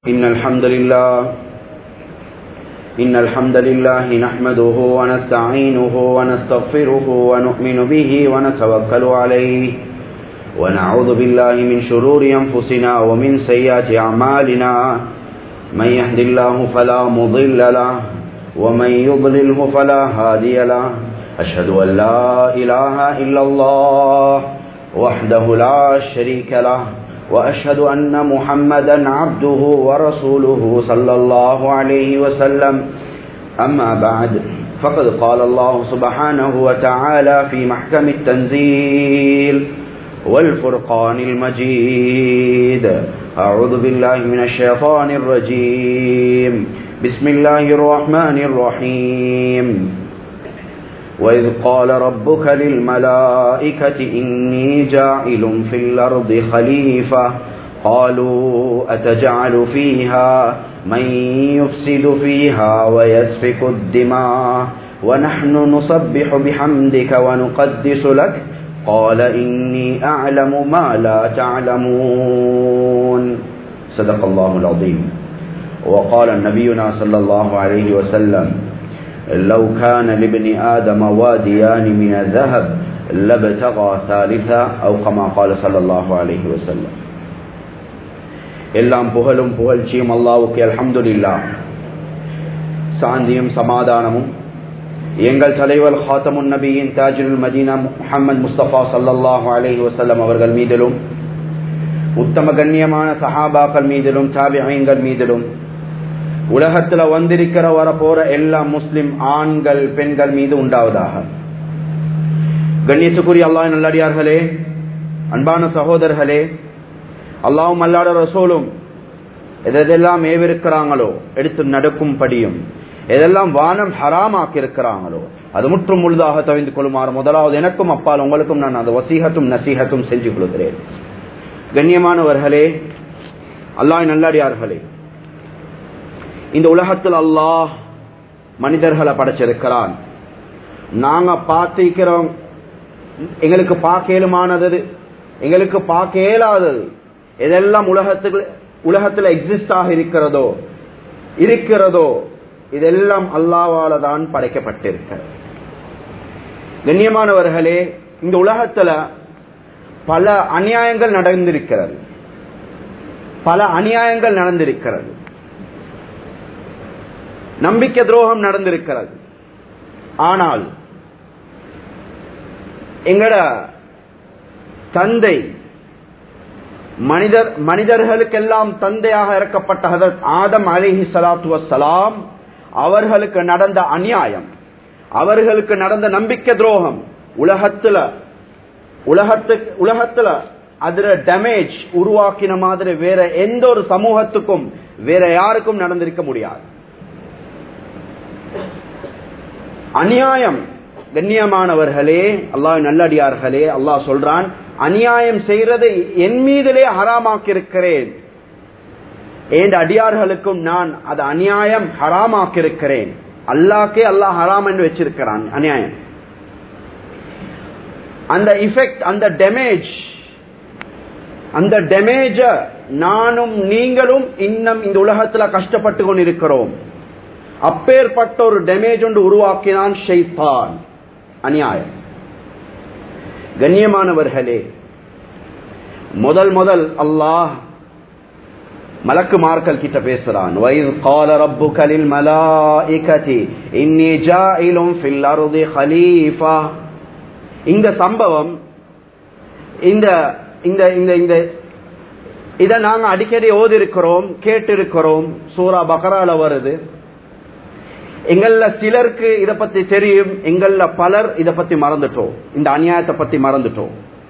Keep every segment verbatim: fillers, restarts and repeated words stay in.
إن الحمد لله إن الحمد لله نحمده ونستعينه ونستغفره ونؤمن به ونتوكل عليه ونعوذ بالله من شرور أنفسنا ومن سيئات أعمالنا من يهد الله فلا مضل له ومن يضلله فلا هادي له أشهد أن لا إله إلا الله وحده لا شريك له وأشهد أن محمدا عبده ورسوله صلى الله عليه وسلم أما بعد فقد قال الله سبحانه وتعالى في محكم التنزيل والفرقان المجيد أعوذ بالله من الشيطان الرجيم بسم الله الرحمن الرحيم وإذ قال ربك للملائكة إني جاعل في الأرض خليفة قالوا أتجعل فيها من يفسد فيها ويسفك الدماء ونحن نسبح بحمدك ونقدس لك قال إني أعلم ما لا تعلمون صدق الله العظيم. وقال نبينا صلى الله عليه وسلم لو كان لابن آدم واديان من الذهب لابتغى ثالثا أو كما قال صلى الله عليه وسلم. எல்லாம் புகழும் புகழ்ச்சியும் அல்லாஹ்வுக்கு அல்ஹம்துலில்லாஹ். சாந்தியும் சமாதானமும் எங்கள் தலைவர் ஹாத்தமுன் நபியின் தாஜுல் மதீனா முஹம்மது முஸ்தபா ஸல்லல்லாஹு அலைஹி வஸல்லம் அவர்கள் மீதிலும் உத்தம கண்ணியமான சஹாபாக்கள் மீதிலும் தாபிஈன்கள் மீதிலும் உலகத்துல வந்திருக்கிற வர போற எல்லா முஸ்லிம் ஆண்கள் பெண்கள் மீது உண்டாவதாக. கண்ணியத்துக்குரிய அல்லாஹ் நல்லடியார்களே, அன்பான சகோதரர்களே, அல்லாஹ்வும் அல்லாஹ்வுடைய ரசூலும் எதெல்லாம் ஏவிருக்கிறாங்களோ எடுத்து நடக்கும் படியும், எதெல்லாம் வானம் ஹராமாக்கி இருக்கிறாங்களோ அது முற்றும் முழுதாக தவிர்த்து கொள்ளுமாறு முதலாவது எனக்கும் அப்பால் உங்களுக்கும் நான் அந்த வசீகத்தும் நசீகத்தும் செஞ்சு கொள்கிறேன். கண்ணியமானவர்களே, அல்லாஹ் நல்லடியார்களே, இந்த உலகத்தில் அல்லாஹ் மனிதர்களை படைச்சிருக்கிறான். நாங்க பார்த்திருக்கிறோம், எங்களுக்கு பார்க்க இயலுமானது, எங்களுக்கு பார்க்க இயலாதது எதெல்லாம் உலகத்துக்கு உலகத்தில் எக்ஸிஸ்ட் ஆக இருக்கிறதோ இருக்கிறதோ இதெல்லாம் அல்லாஹ்வால தான் படைக்கப்பட்டிருக்கிறது. கண்ணியமானவர்களே, இந்த உலகத்துல பல அநியாயங்கள் நடந்திருக்கிறது, பல அநியாயங்கள் நடந்திருக்கிறது, நம்பிக்கை துரோகம் நடந்திருக்கிறது. ஆனால் எங்கட தந்தை மனிதர் மனிதர்களுக்கெல்லாம் தந்தையாக இறக்கப்பட்ட ஹதரத் ஆதம் அலைஹி ஸலாத்து வஸ்ஸலாம் அவர்களுக்கு நடந்த அநியாயம், அவர்களுக்கு நடந்த நம்பிக்கை துரோகம் உலகத்துல உலகத்துக்கு உலகத்துல அதுல டேமேஜ் உருவாக்கின மாதிரி வேற எந்த ஒரு சமூகத்துக்கும் வேற யாருக்கும் நடந்திருக்க முடியாது. அநியாயம் கண்ணியமானவர்களே, அல்லாஹ் நல்லடியார்களே, அல்லாஹ் சொல்றான், அநியாயம் செய்யறது என் மீதிலே ஹராமாக்கி இருக்கிறேன், என் அடியார்களுக்கும் நான் அது அநியாயம் ஹராமாக்கி இருக்கிறேன். அல்லாஹ்க்கே அல்லாஹ் ஹராம் என்று வச்சிருக்கிறான் அநியாயம். அந்த இஃபெக்ட், அந்த டேமேஜ், அந்த டேமேஜ நானும் நீங்களும் இன்னும் இந்த உலகத்துல கஷ்டப்பட்டு கொண்டிருக்கிறோம். அப்பேற்பட்ட ஒரு டேமேஜ் ஒன்று உருவாக்கினான் ஷைத்தான், அநியாயம். கண்ணியமானவர்களே, முதல் முதல் அல்லாஹ் மலக்குமார்கள் கிட்ட பேசுறான். வைஸ் கால ரப்புக லில் மலாயிகதி இன்னி ஜாயிலும் ஃபில் அர்தி ஹலீஃபா. இந்த சம்பவம், இந்த இந்த இந்த இத நாங்க அடிக்கடி ஓதி இருக்கிறோம், கேட்டு இருக்கிறோம். சூரா பக்ரால வருது. எங்கள்ல சிலருக்கு இத பத்தி தெரியும், எங்கள்ல பலர் இத பத்தி மறந்துட்டோம், இந்த அநியாயத்தை பத்தி மறந்துட்டோம்.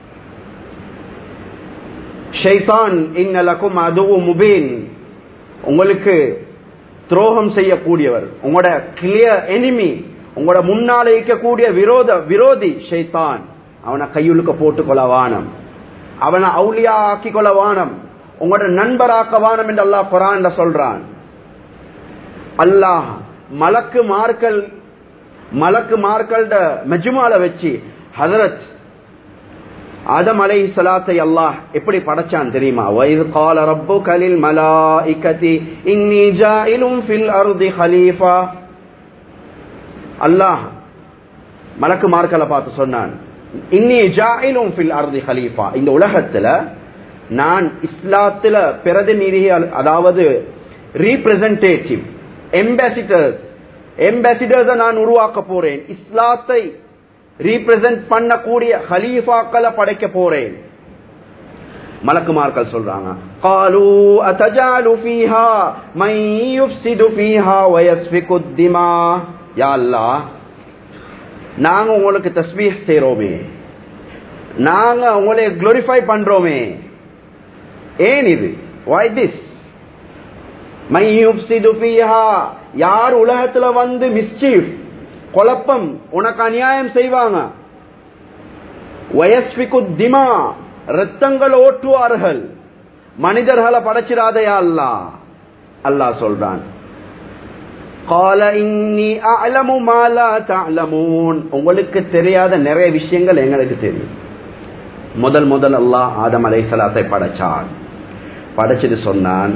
ஷைத்தான் இன்னலக்கும் அதுவும் முபீன், உங்களுக்கு துரோகம் செய்யக்கூடியவர், உங்களோட கிளியர் எனிமி, உங்களோட முன்னால இருக்கக்கூடிய விரோத விரோதி ஷைத்தான். அவனை கையுழுக்க போட்டுக்கொள்ள வானம், அவனை அவுலியா ஆக்கி கொள்ள வானம், உங்களோட நண்பராக்க வானம் என்று அல்லாஹ் குர்ஆன்ல சொல்றான். அல்லாஹ் மலக்கு மார்கள் மலக்கு மார்கள்ட மஜ்மால வச்சு ஹதரத் ஆதம் அலைஹிஸ்ஸலாத்தை அல்லாஹ் எப்படி படைச்சான் தெரியுமா? வைத் கால ரப்புக லில் மலாயிகதி இன்னி ஜாயிலும் ஃபில் அர்தி ஹலீஃபா. அல்லாஹ் மலக்குமார்களை பார்த்து சொன்னான், இன்னி ஜாயிலும் ஃபில் அர்தி ஹலீஃபா, இந்த உலகத்துல நான் இஸ்லாத்துல பிரதிநிதி, அதாவது ரீப்ரசன்டேட்டிவ், எம்பாசிடர்ஸ் எம்பாசிடர்ஸ் நான் உருவாக்க போறேன். இஸ்லாத்தை ரீப்ரசன்ட் பண்ணக்கூடிய ஹலீஃபாக்களை படைக்க போறேன். மலக்குமார்கள் சொல்றாங்க, قالوا اتجعل فيها من يفسد فيها ويسفك الدماء. யா அல்லாஹ், நாங்க உங்களுக்கு தஸ்பீஹ் செய்றோமே, நாங்க உங்களை குளோரிஃபை பண்றோமே, ஏன் இது? why this? من يفسد فيها, யார் உலகத்துல வந்து மிஸ்சீஃப், குழப்பம், உனக்கு அநியாயம் செய்வாங்க. வயஸ்பிகு திமா, ரத்தங்கள் ஓட்டுவார்கள். மனிதர்களை படைச்சிராதையா அல்லாஹ். அல்லாஹ் சொல்றான், قال إني أعلم ما لا تعلمون, உங்களுக்கு தெரியாத நிறைய விஷயங்கள் எங்களுக்கு தெரியும். முதல் முதல் அல்லாஹ் ஆதம் அலைஹிஸ்ஸலாத்தை படைச்சான். படைச்சிட்டு சொன்னான்,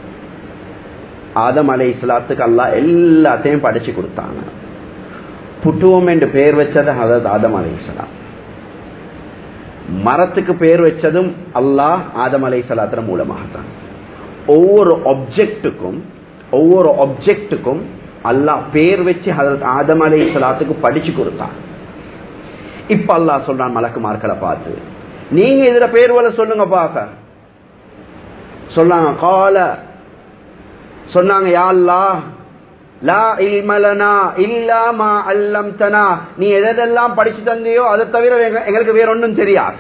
ஆதம் அலைஹிஸ்ஸலாத்துக்கு அல்லாஹ் எல்லாத்தையும் படைச்சு கொடுத்தாங்க. புட்டுவம் என்று பெயர் வச்சது ஹதரத் ஆதம் அலைஹிஸ்ஸலாம். மரத்துக்கு பெயர் வச்சதும் அல்லாஹ் ஆதம் அலைஹிஸ்ஸலாத்தின் மூலமாகத்தான். ஒவ்வொரு ஆப்ஜெக்டுக்கும் ஒவ்வொரு ஆப்ஜெக்டுக்கும் அல்லாஹ் பேர் வச்சு ஹதரத் ஆதம் அலைஹிஸ்ஸலாத்துக்கு படிச்சு கொடுத்தான். இப்ப அல்லாஹ் சொல்றான் மலக்குமார்களை பார்த்து, நீங்க இதுல பேர் வர சொல்லுங்க பாக்க. சொன்னாங்க, கால சொன்னாங்க, யா அல்லாஹ் லா இல்ம லனா இல்லா மா அல்லம்தனா, நீ எதெல்லாம் படிச்சு தந்தியோ அதை தவிர எங்களுக்கு வேற ஒன்றும் தெரியாது.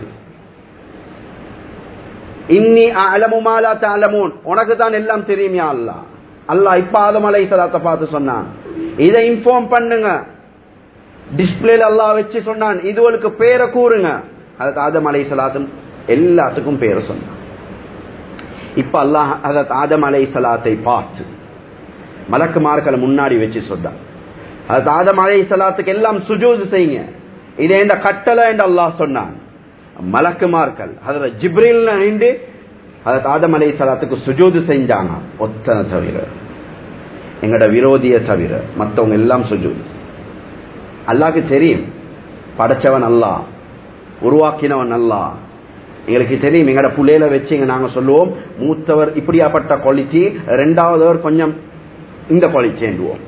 இன்னி அலமு மா லா தஅலமூன், உனக்கு தான் எல்லாம் தெரியும் யா அல்லாஹ். அல்லாஹ் இப்ப ஆதம் அலைஹிஸ்ஸலாத்தை பார்த்து சொன்னான், இதை இன்ஃபார்ம் பண்ணுங்க. டிஸ்பிளேல அல்லாஹ் வச்சு சொன்னான், இதுவளுக்கு பேரை கூறுங்க. அதற்கு ஆதம் அலைஹிஸ்ஸலாத்தும் எல்லாத்துக்கும் பேரை சொன்னான். இப்ப அல்லாஹ் அதற்கு ஆதம் அலைஹிஸ்ஸலாத்தை பார்த்து மலக்குமார்களை முன்னாடி வச்சு சொன்னான், அதற்கு ஆதம் அலைஹிஸ்ஸலாத்துக்கு எல்லாம் சுஜூது செய்யுங்க, இதே இந்த கட்டளை என்று அல்லாஹ் சொன்னான். மலக்குமார்கள் ஹதரத் ஜிப்ரீல் நின்று ஹதரத் ஆதம் அலைஹிஸ்ஸலாத்துக்கு சுஜூது செஞ்சாங்க. ஒத்தனை தவிர, எங்கட விரோதிய தவிர மற்றவங்க எல்லாம் சுஜூது. அல்லாஹ்க்கு தெரியும், படைச்சவன் அல்லாஹ், உருவாக்கினவன் அல்லாஹ். எங்களுக்கு தெரியும், எங்கட புள்ளையில வச்சு நாங்க சொல்லுவோம், மூத்தவர் இப்படியாப்பட்ட குவாலிட்டி, ரெண்டாவதவர் கொஞ்சம் இந்த குவாலிட்டி என்றுவோம்.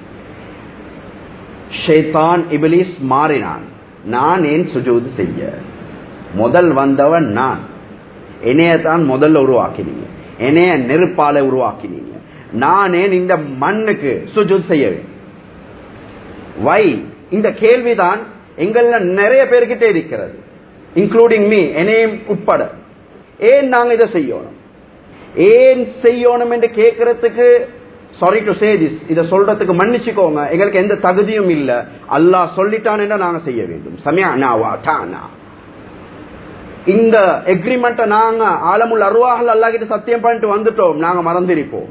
ஷைத்தான் இப்லீஸ் மாறினான், நான் ஏன் சுஜூது செய்ய? முதல் வந்தவன் நான், என்னைய தான் முதல்ல உருவாக்கினீங்க, என்னைய நெருப்பால உருவாக்கினீங்க, நான் ஏன் இந்த மண்ணுக்கு சுஜூது செய்ய வேண்டும்? வை, இந்த கேள்விதான் எங்கள நிறைய பேர்கிட்ட இருக்கிறது, இன்க்ளூடிங் மீ, என்னையும் உட்பட. ஏன் நாங்க இதை செய்யணும், ஏன் செய்யணும் என்று கேட்கறதுக்கு, சாரி டு சே திஸ், இதை சொல்றதுக்கு மன்னிச்சுக்கோங்க, எங்களுக்கு எந்த தகுதியும் இல்ல. அல்லாஹ் சொல்லிட்டான் என்ன நாங்க செய்ய வேண்டும். சமிஅனா வ அதானா, இந்த எக்ரிமெண்ட்டை நாங்க ஆலமுல் அர்வாஹ்ல அல்லாஹ் கிட்ட சத்தியம் பண்ணிட்டு வந்துட்டோம், நாங்க மறந்திருப்போம்.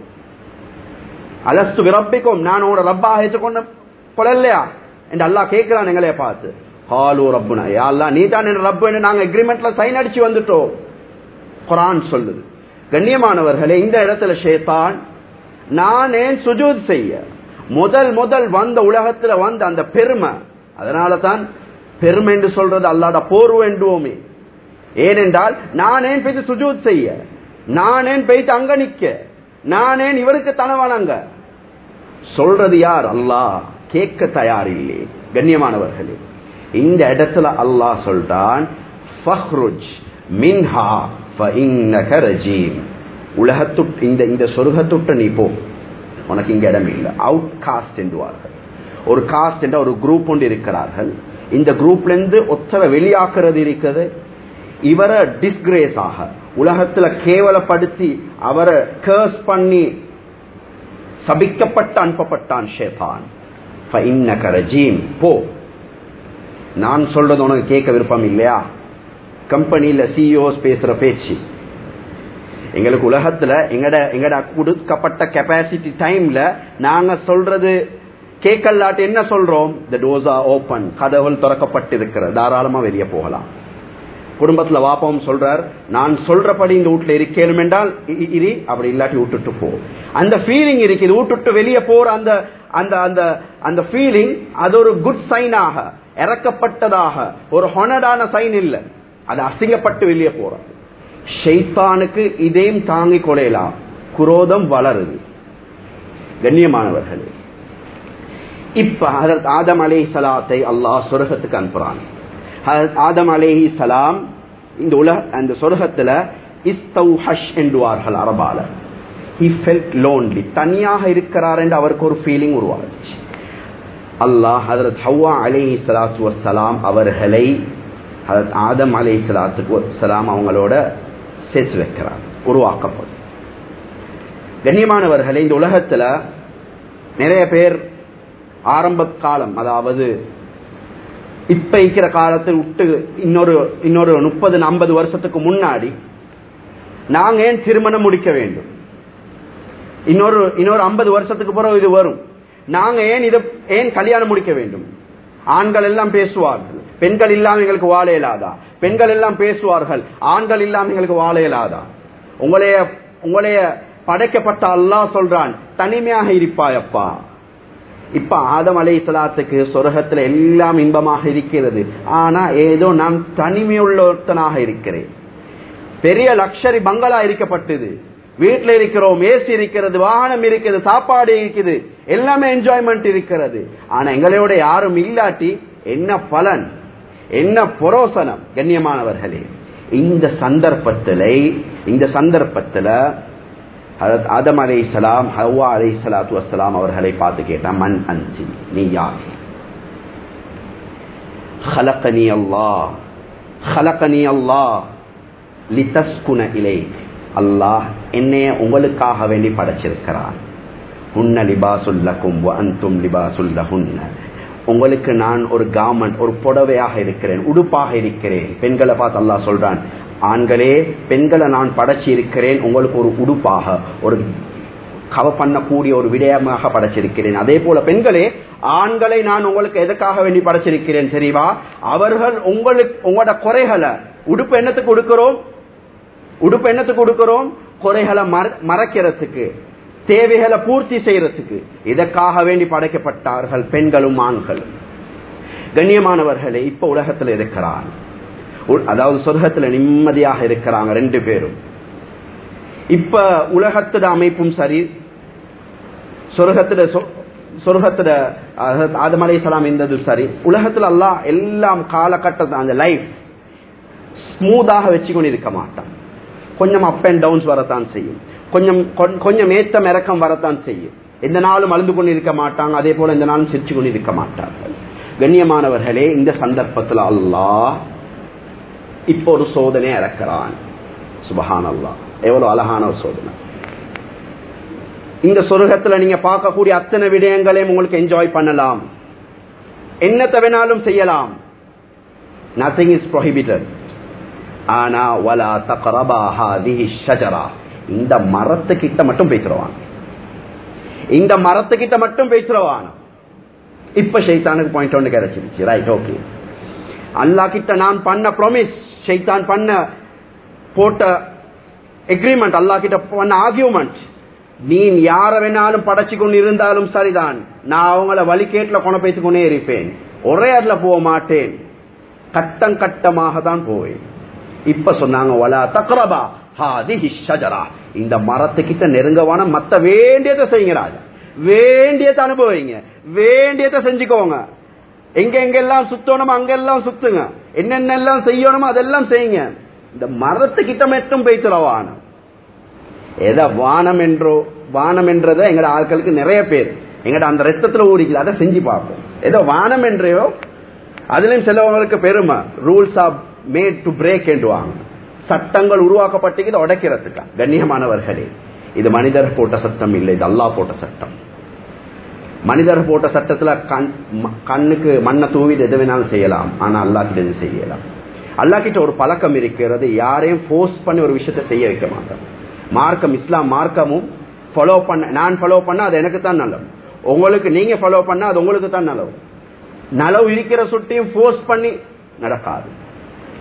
அலஸ்து பிரப்பிக்கும், நான் உங்களோட ரப்பாக ஏற்றுக்கொண்ட கொள்ளலையா என்று அல்லாஹ் கேட்கிறான் எங்களைய பார்த்து. காலு ரப்புனா, யா அல்லாஹ் நீ தான் என் ரப்பு என்று நாங்க எக்ரிமெண்ட்ல சைன் அடிச்சு வந்துட்டோம். குர்ஆன் சொல்லுது. கண்ணியமானவர்களே, இந்த இடத்துல ஷைத்தான் நான் ஏன் சுஜூத் செய்ய, முதல் முதல் வந்த உலகத்துல வந்த அந்த பெருமை, அதனால தான் பெருமை என்று சொல்றது அல்லாஹ்ட போர்வு என்றுவோமே. ஏனென்றால் நான் ஏன் போய்த்து சுஜூத் செய்ய, நான் ஏன் போய்த்து அங்க நிக்க, நான் ஏன் இவருக்கு தனவணங்க சொல்றது யார்? அல்லாஹ். கேட்க தயார் இல்லை. கண்ணியமானவர்களே, இந்த இடத்துல அல்லாஹ் சொல்றான், ஃபஹ்ருஜ் மின்ஹா ஃபஇன்னக ரஜீம், உலகத்து இந்த இந்த சொர்க்கத்துட்டு நீ போ, உனக்கு இங்க இடம் இல்லை. அவுட் காஸ்ட் என்றுவார்கள். ஒரு காஸ்ட் என்ற ஒரு குரூப் ஒன்று இருக்கிறார்கள். இந்த குரூப்ல இருந்து ஒத்தரை வெளியாக்குறது இருக்கிறது. இவரை டிஸ்கிரேஸ் ஆக உலகத்துல கேவலப்படுத்தி அவரை கர்ஸ் பண்ணி சபிக்கப்பட்டு அனுப்பப்பட்டான் ஷைத்தான். ஃபஇன்னக ரஜீம், போ. நான் சொல்றது உனக்கு கேட்க விருப்பம் இல்லையா? கம்பெனியில சிஇஓஸ் பேசுற பேச்சு, எங்களுக்கு உலகத்துல எங்கட எங்கட கொடுக்கப்பட்ட கெப்பாசிட்டி டைம்ல நாங்க சொல்றது கேட்கலாட்டு என்ன சொல்றோம்? தி டோர்ஸ் ஆர் ஓபன், கதவுகள் திறக்கப்பட்டிருக்கிறது, தாராளமா வெளியே போகலாம். குடும்பத்துல வாப்பாவும் சொல்றார், நான் சொல்றபடி இந்த வீட்டுல இருக்கணும் என்றால் இரு, அப்படி இல்லாட்டி விட்டுட்டு போ. அந்த ஃபீலிங் இருக்கு, இது விட்டுட்டு வெளியே போற அந்த அந்த அந்த அந்த ஃபீலிங், அது ஒரு குட் சைனாக, இறக்கப்பட்டதாக, ஒரு ஹொனடான சைன் இல்ல, அது அசிங்கப்பட்டு வெளியே போற. ஷைத்தானுக்கு இதையும் தாங்கி கொடையலாம், குரோதம் வளருது. கண்ணியமானவர்களே, இப்ப ஹஜ்ரத் ஆதம் அலைஹிஸ்ஸலாத்தை அல்லாஹ் சொர்க்கத்துக்கு அனுப்புறான். ஹஜ்ரத் ஆதம் அலைஹிஸ்ஸலாம் இந்த உலக அந்த சொர்க்கத்துல இஸ்தௌஹஷ் என்றுவார்கள் அரபால. he felt lonely, தனியாக இருக்கிறார் என்று அவருக்கு ஒரு ஃபீலிங் உருவாச்சு. அல்லாஹ் ஹஜ்ரத் ஹவ்வா அலைஹிஸ்ஸலாத்து வஸ்ஸலாம் அவர்களை ஹஜ்ரத் ஆதம் அலைஹிஸ்ஸலாத்து வஸ்ஸலாம் அவங்களோட சேர்த்து வைக்கிறார், உருவாக்கப்படும். கண்ணியமானவர்களே, இந்த உலகத்துல நிறைய பேர் ஆரம்ப காலம், அதாவது இப்ப இருக்கிற காலத்தை விட்டு இன்னொரு இன்னொரு முப்பது ஐம்பது வருஷத்துக்கு முன்னாடி நாங்க ஏன் திருமணம் முடிக்க வேண்டும், இன்னொரு இன்னொரு ஐம்பது வருஷத்துக்கு பிறகு இது வரும், நாங்க ஏன் இதை ஏன் கல்யாணம் முடிக்க வேண்டும். ஆண்கள் எல்லாம் பேசுவார்கள், பெண்கள் இல்லாம எங்களுக்கு வாழ இயலாதா, பெண்கள் எல்லாம் பேசுவார்கள், ஆண்கள் இல்லாம எங்களுக்கு வாழ இயலாதா. உங்களைய உங்களைய படைக்கப்பட்ட அல்லாஹ் சொல்றான், தனிமையாக இருப்பாயப்பா. இப்ப ஆதம் அலைஹிஸ்ஸலாத்துக்கு சொர்க்கத்துல எல்லாம் இன்பமாக இருக்கிறது, ஆனா ஏதோ நான் தனிமையுள்ளவனாக இருக்கிறேன். பெரிய லக்ஷரி பங்களா இருக்கப்பட்டது, வீட்டில் இருக்கிறோம், ஏசி இருக்கிறது, வாகனம் இருக்கிறது, சாப்பாடு இருக்குது, எல்லாமே என்ஜாய்மெண்ட் இருக்கிறது. ஆனா எங்களோட யாரும் இல்லாட்டி என்ன பலன், என்ன புரோசனம்? கண்ணியமானவர்களே, இந்த சந்தர்ப்பத்தில இந்த சந்தர்ப்பத்துல ஹஜ்ரத் ஆதம் அலைஹிஸ்ஸலாம் ஹவ்வா அலைஹிஸ்ஸலாத்து வஸ்ஸலாம் அவர்களை பார்த்து கேட்டா, மன் அன்சி, நீ யார்? خلقني الله خلقني الله لتسكن إليه. அல்லாஹ் என்னைய உங்களுக்காக வேண்டி படைச்சிருக்கிறான். ஹுன்ன லிபாசுல் லகும் வ அன்தும் லிபாசுல் லஹுன்ன. உங்களுக்கு நான் ஒரு கார்மெண்ட், ஒரு புடவையாக இருக்கிறேன், உடுப்பாக இருக்கிறேன். பெண்களை பார்த்து அல்லாஹ் சொல்றான், ஆண்களே பெண்களை நான் படைச்சி இருக்கிறேன், உங்களுக்கு ஒரு உடுப்பாக, ஒரு கவர் பண்ணக்கூடிய ஒரு விடயமாக படைச்சிருக்கிறேன். அதே போல பெண்களே, ஆண்களை நான் உங்களுக்கு எதுக்காக வேண்டி படைச்சிருக்கிறேன் தெரியுமா? அவர்கள் உங்களுக்கு உங்களோட குறைகளை, உடுப்பு என்னத்துக்கு கொடுக்கிறோம், உடுப்பு என்னத்துக்கு கொடுக்கிறோம், குறைகளை மறைக்கிறதுக்கு, தேவைகளை பூர்த்தி செய்யறதுக்கு, இதற்காக வேண்டி படைக்கப்பட்டார்கள் பெண்களும் ஆண்களும். கண்ணியமானவர்களே, இப்ப உலகத்தில் இருக்கிறான், அதாவது சொர்க்கத்துல நிம்மதியாக இருக்கிறாங்க ரெண்டு பேரும். இப்ப உலகத்துல அமைப்பும் சரி, சொர்க்கத்துல சொர்க்கத்துல ஆதம் அலைஹிஸ்ஸலாம் இருந்தது சரி, உலகத்துல அல்லாஹ் எல்லாம் காலகட்டத்தை அந்த லைஃப் ஸ்மூத்தாக வச்சுக்கொண்டு இருக்க மாட்டான். கொஞ்சம் அப் அண்ட் டவுன்ஸ் வரத்தான் செய்யும், கொஞ்சம் கொஞ்சம் ஏத்தம் இறக்கம் வரத்தான் செய்யும். எந்த நாளும் அழுந்து கொண்டு இருக்க மாட்டாங்க, அதே போல எந்த நாளும் சிரிச்சு கொண்டு இருக்க மாட்டார்கள். கண்ணியமானவர்களே, இந்த சந்தர்ப்பத்தில் அல்லாஹ் இப்போ ஒரு சோதனை இறக்கிறான். சுப்ஹானல்லாஹ், எவ்வளவு அழகான ஒரு சோதனை. இந்த சொர்க்கத்துல நீங்க பார்க்கக்கூடிய அத்தனை விடயங்களையும் உங்களுக்கு என்ஜாய் பண்ணலாம், என்னத்தை வேணாலும் செய்யலாம், நத்திங் இஸ் ப்ரோஹிபிட்டட். ஆனா வலா தக்ரபா ஹாதிஹி ஷஜரா, இந்த மரத்துக்கிட்ட மட்டும் பேசுறவான், இந்த மரத்துக்கிட்ட மட்டும் பேசுறவான். இப்ப ஷைத்தானுக்கு பாயிண்ட் ஒன்று கிடைச்சிருச்சு. ரைட், ஓகே, அல்லாஹ் கிட்ட நான் பண்ண ப்ராமிஸ், ஷைத்தான் பண்ண போட்ட எக்ரிமெண்ட், அல்லாஹ் கிட்ட பண்ண ஆர்கியூமெண்ட், நீ யார வேணாலும் படைச்சு கொண்டு இருந்தாலும் சரிதான், நான் அவங்கள வழிகேட்டுல கொண்டு பேசிக் கொண்டே இருப்பேன், ஒரே அதுல போக மாட்டேன், கட்டம் கட்டமாக தான் போவேன். இப்ப சொன்னாங்க, வலா தக்ரபா ஹாதிஹி ஷஜரா, இந்த மரத்துக்கிட்ட நெருங்கவான, மத்த வேண்டியதை செய்யுங்க ராஜா, வேண்டியதை அனுபவிங்க, வேண்டியதை செஞ்சுக்கோங்க, எங்க எங்கெல்லாம் சுத்தணுமோ அங்கெல்லாம் சுத்துங்க, என்னென்னலாம் செய்யணுமோ அதெல்லாம் செய்யுங்க, இந்த மரத்துக்கிட்ட மட்டும் பேசுறவான. எதை வானம் என்றோ, வானம் என்றதை எங்கட ஆட்களுக்கு நிறைய பேர் எங்கட அந்த ரத்தத்துல ஓடிக்குது, அதை செஞ்சு பார்ப்போம். ஏதோ வானம் என்றையோ, அதுலயும் சிலவங்களுக்கு பெருமை, rules are made to break என்றுவாங்க, சட்டங்கள் உருவாக்கப்பட்டு உடைக்கிறதுக்கா. கண்ணியமானவர்களே, இது மனிதர் போட்ட சட்டம் இல்லை, இது அல்லாஹ் போட்ட சட்டம். மனிதர் போட்ட சட்டத்துல கண்ணுக்கு மண்ணை தூவி எது வேணாலும் செய்யலாம், ஆனா அல்லாஹ் கிட்ட எது செய்யலாம். அல்லாஹ் கிட்ட ஒரு பழக்கம் இருக்கிறது, யாரையும் போர்ஸ் பண்ணி ஒரு விஷயத்தை செய்ய வைக்க மாட்டோம். மார்க்கம், இஸ்லாம் மார்க்கமும் ஃபாலோ பண்ண, நான் ஃபாலோ பண்ண அது எனக்கு தான் நல்லது, உங்களுக்கு நீங்க ஃபாலோ பண்ண அது உங்களுக்கு தான் நல்லது. நலவு இருக்கிற சுட்டியும் போர்ஸ் பண்ணி நடக்காது.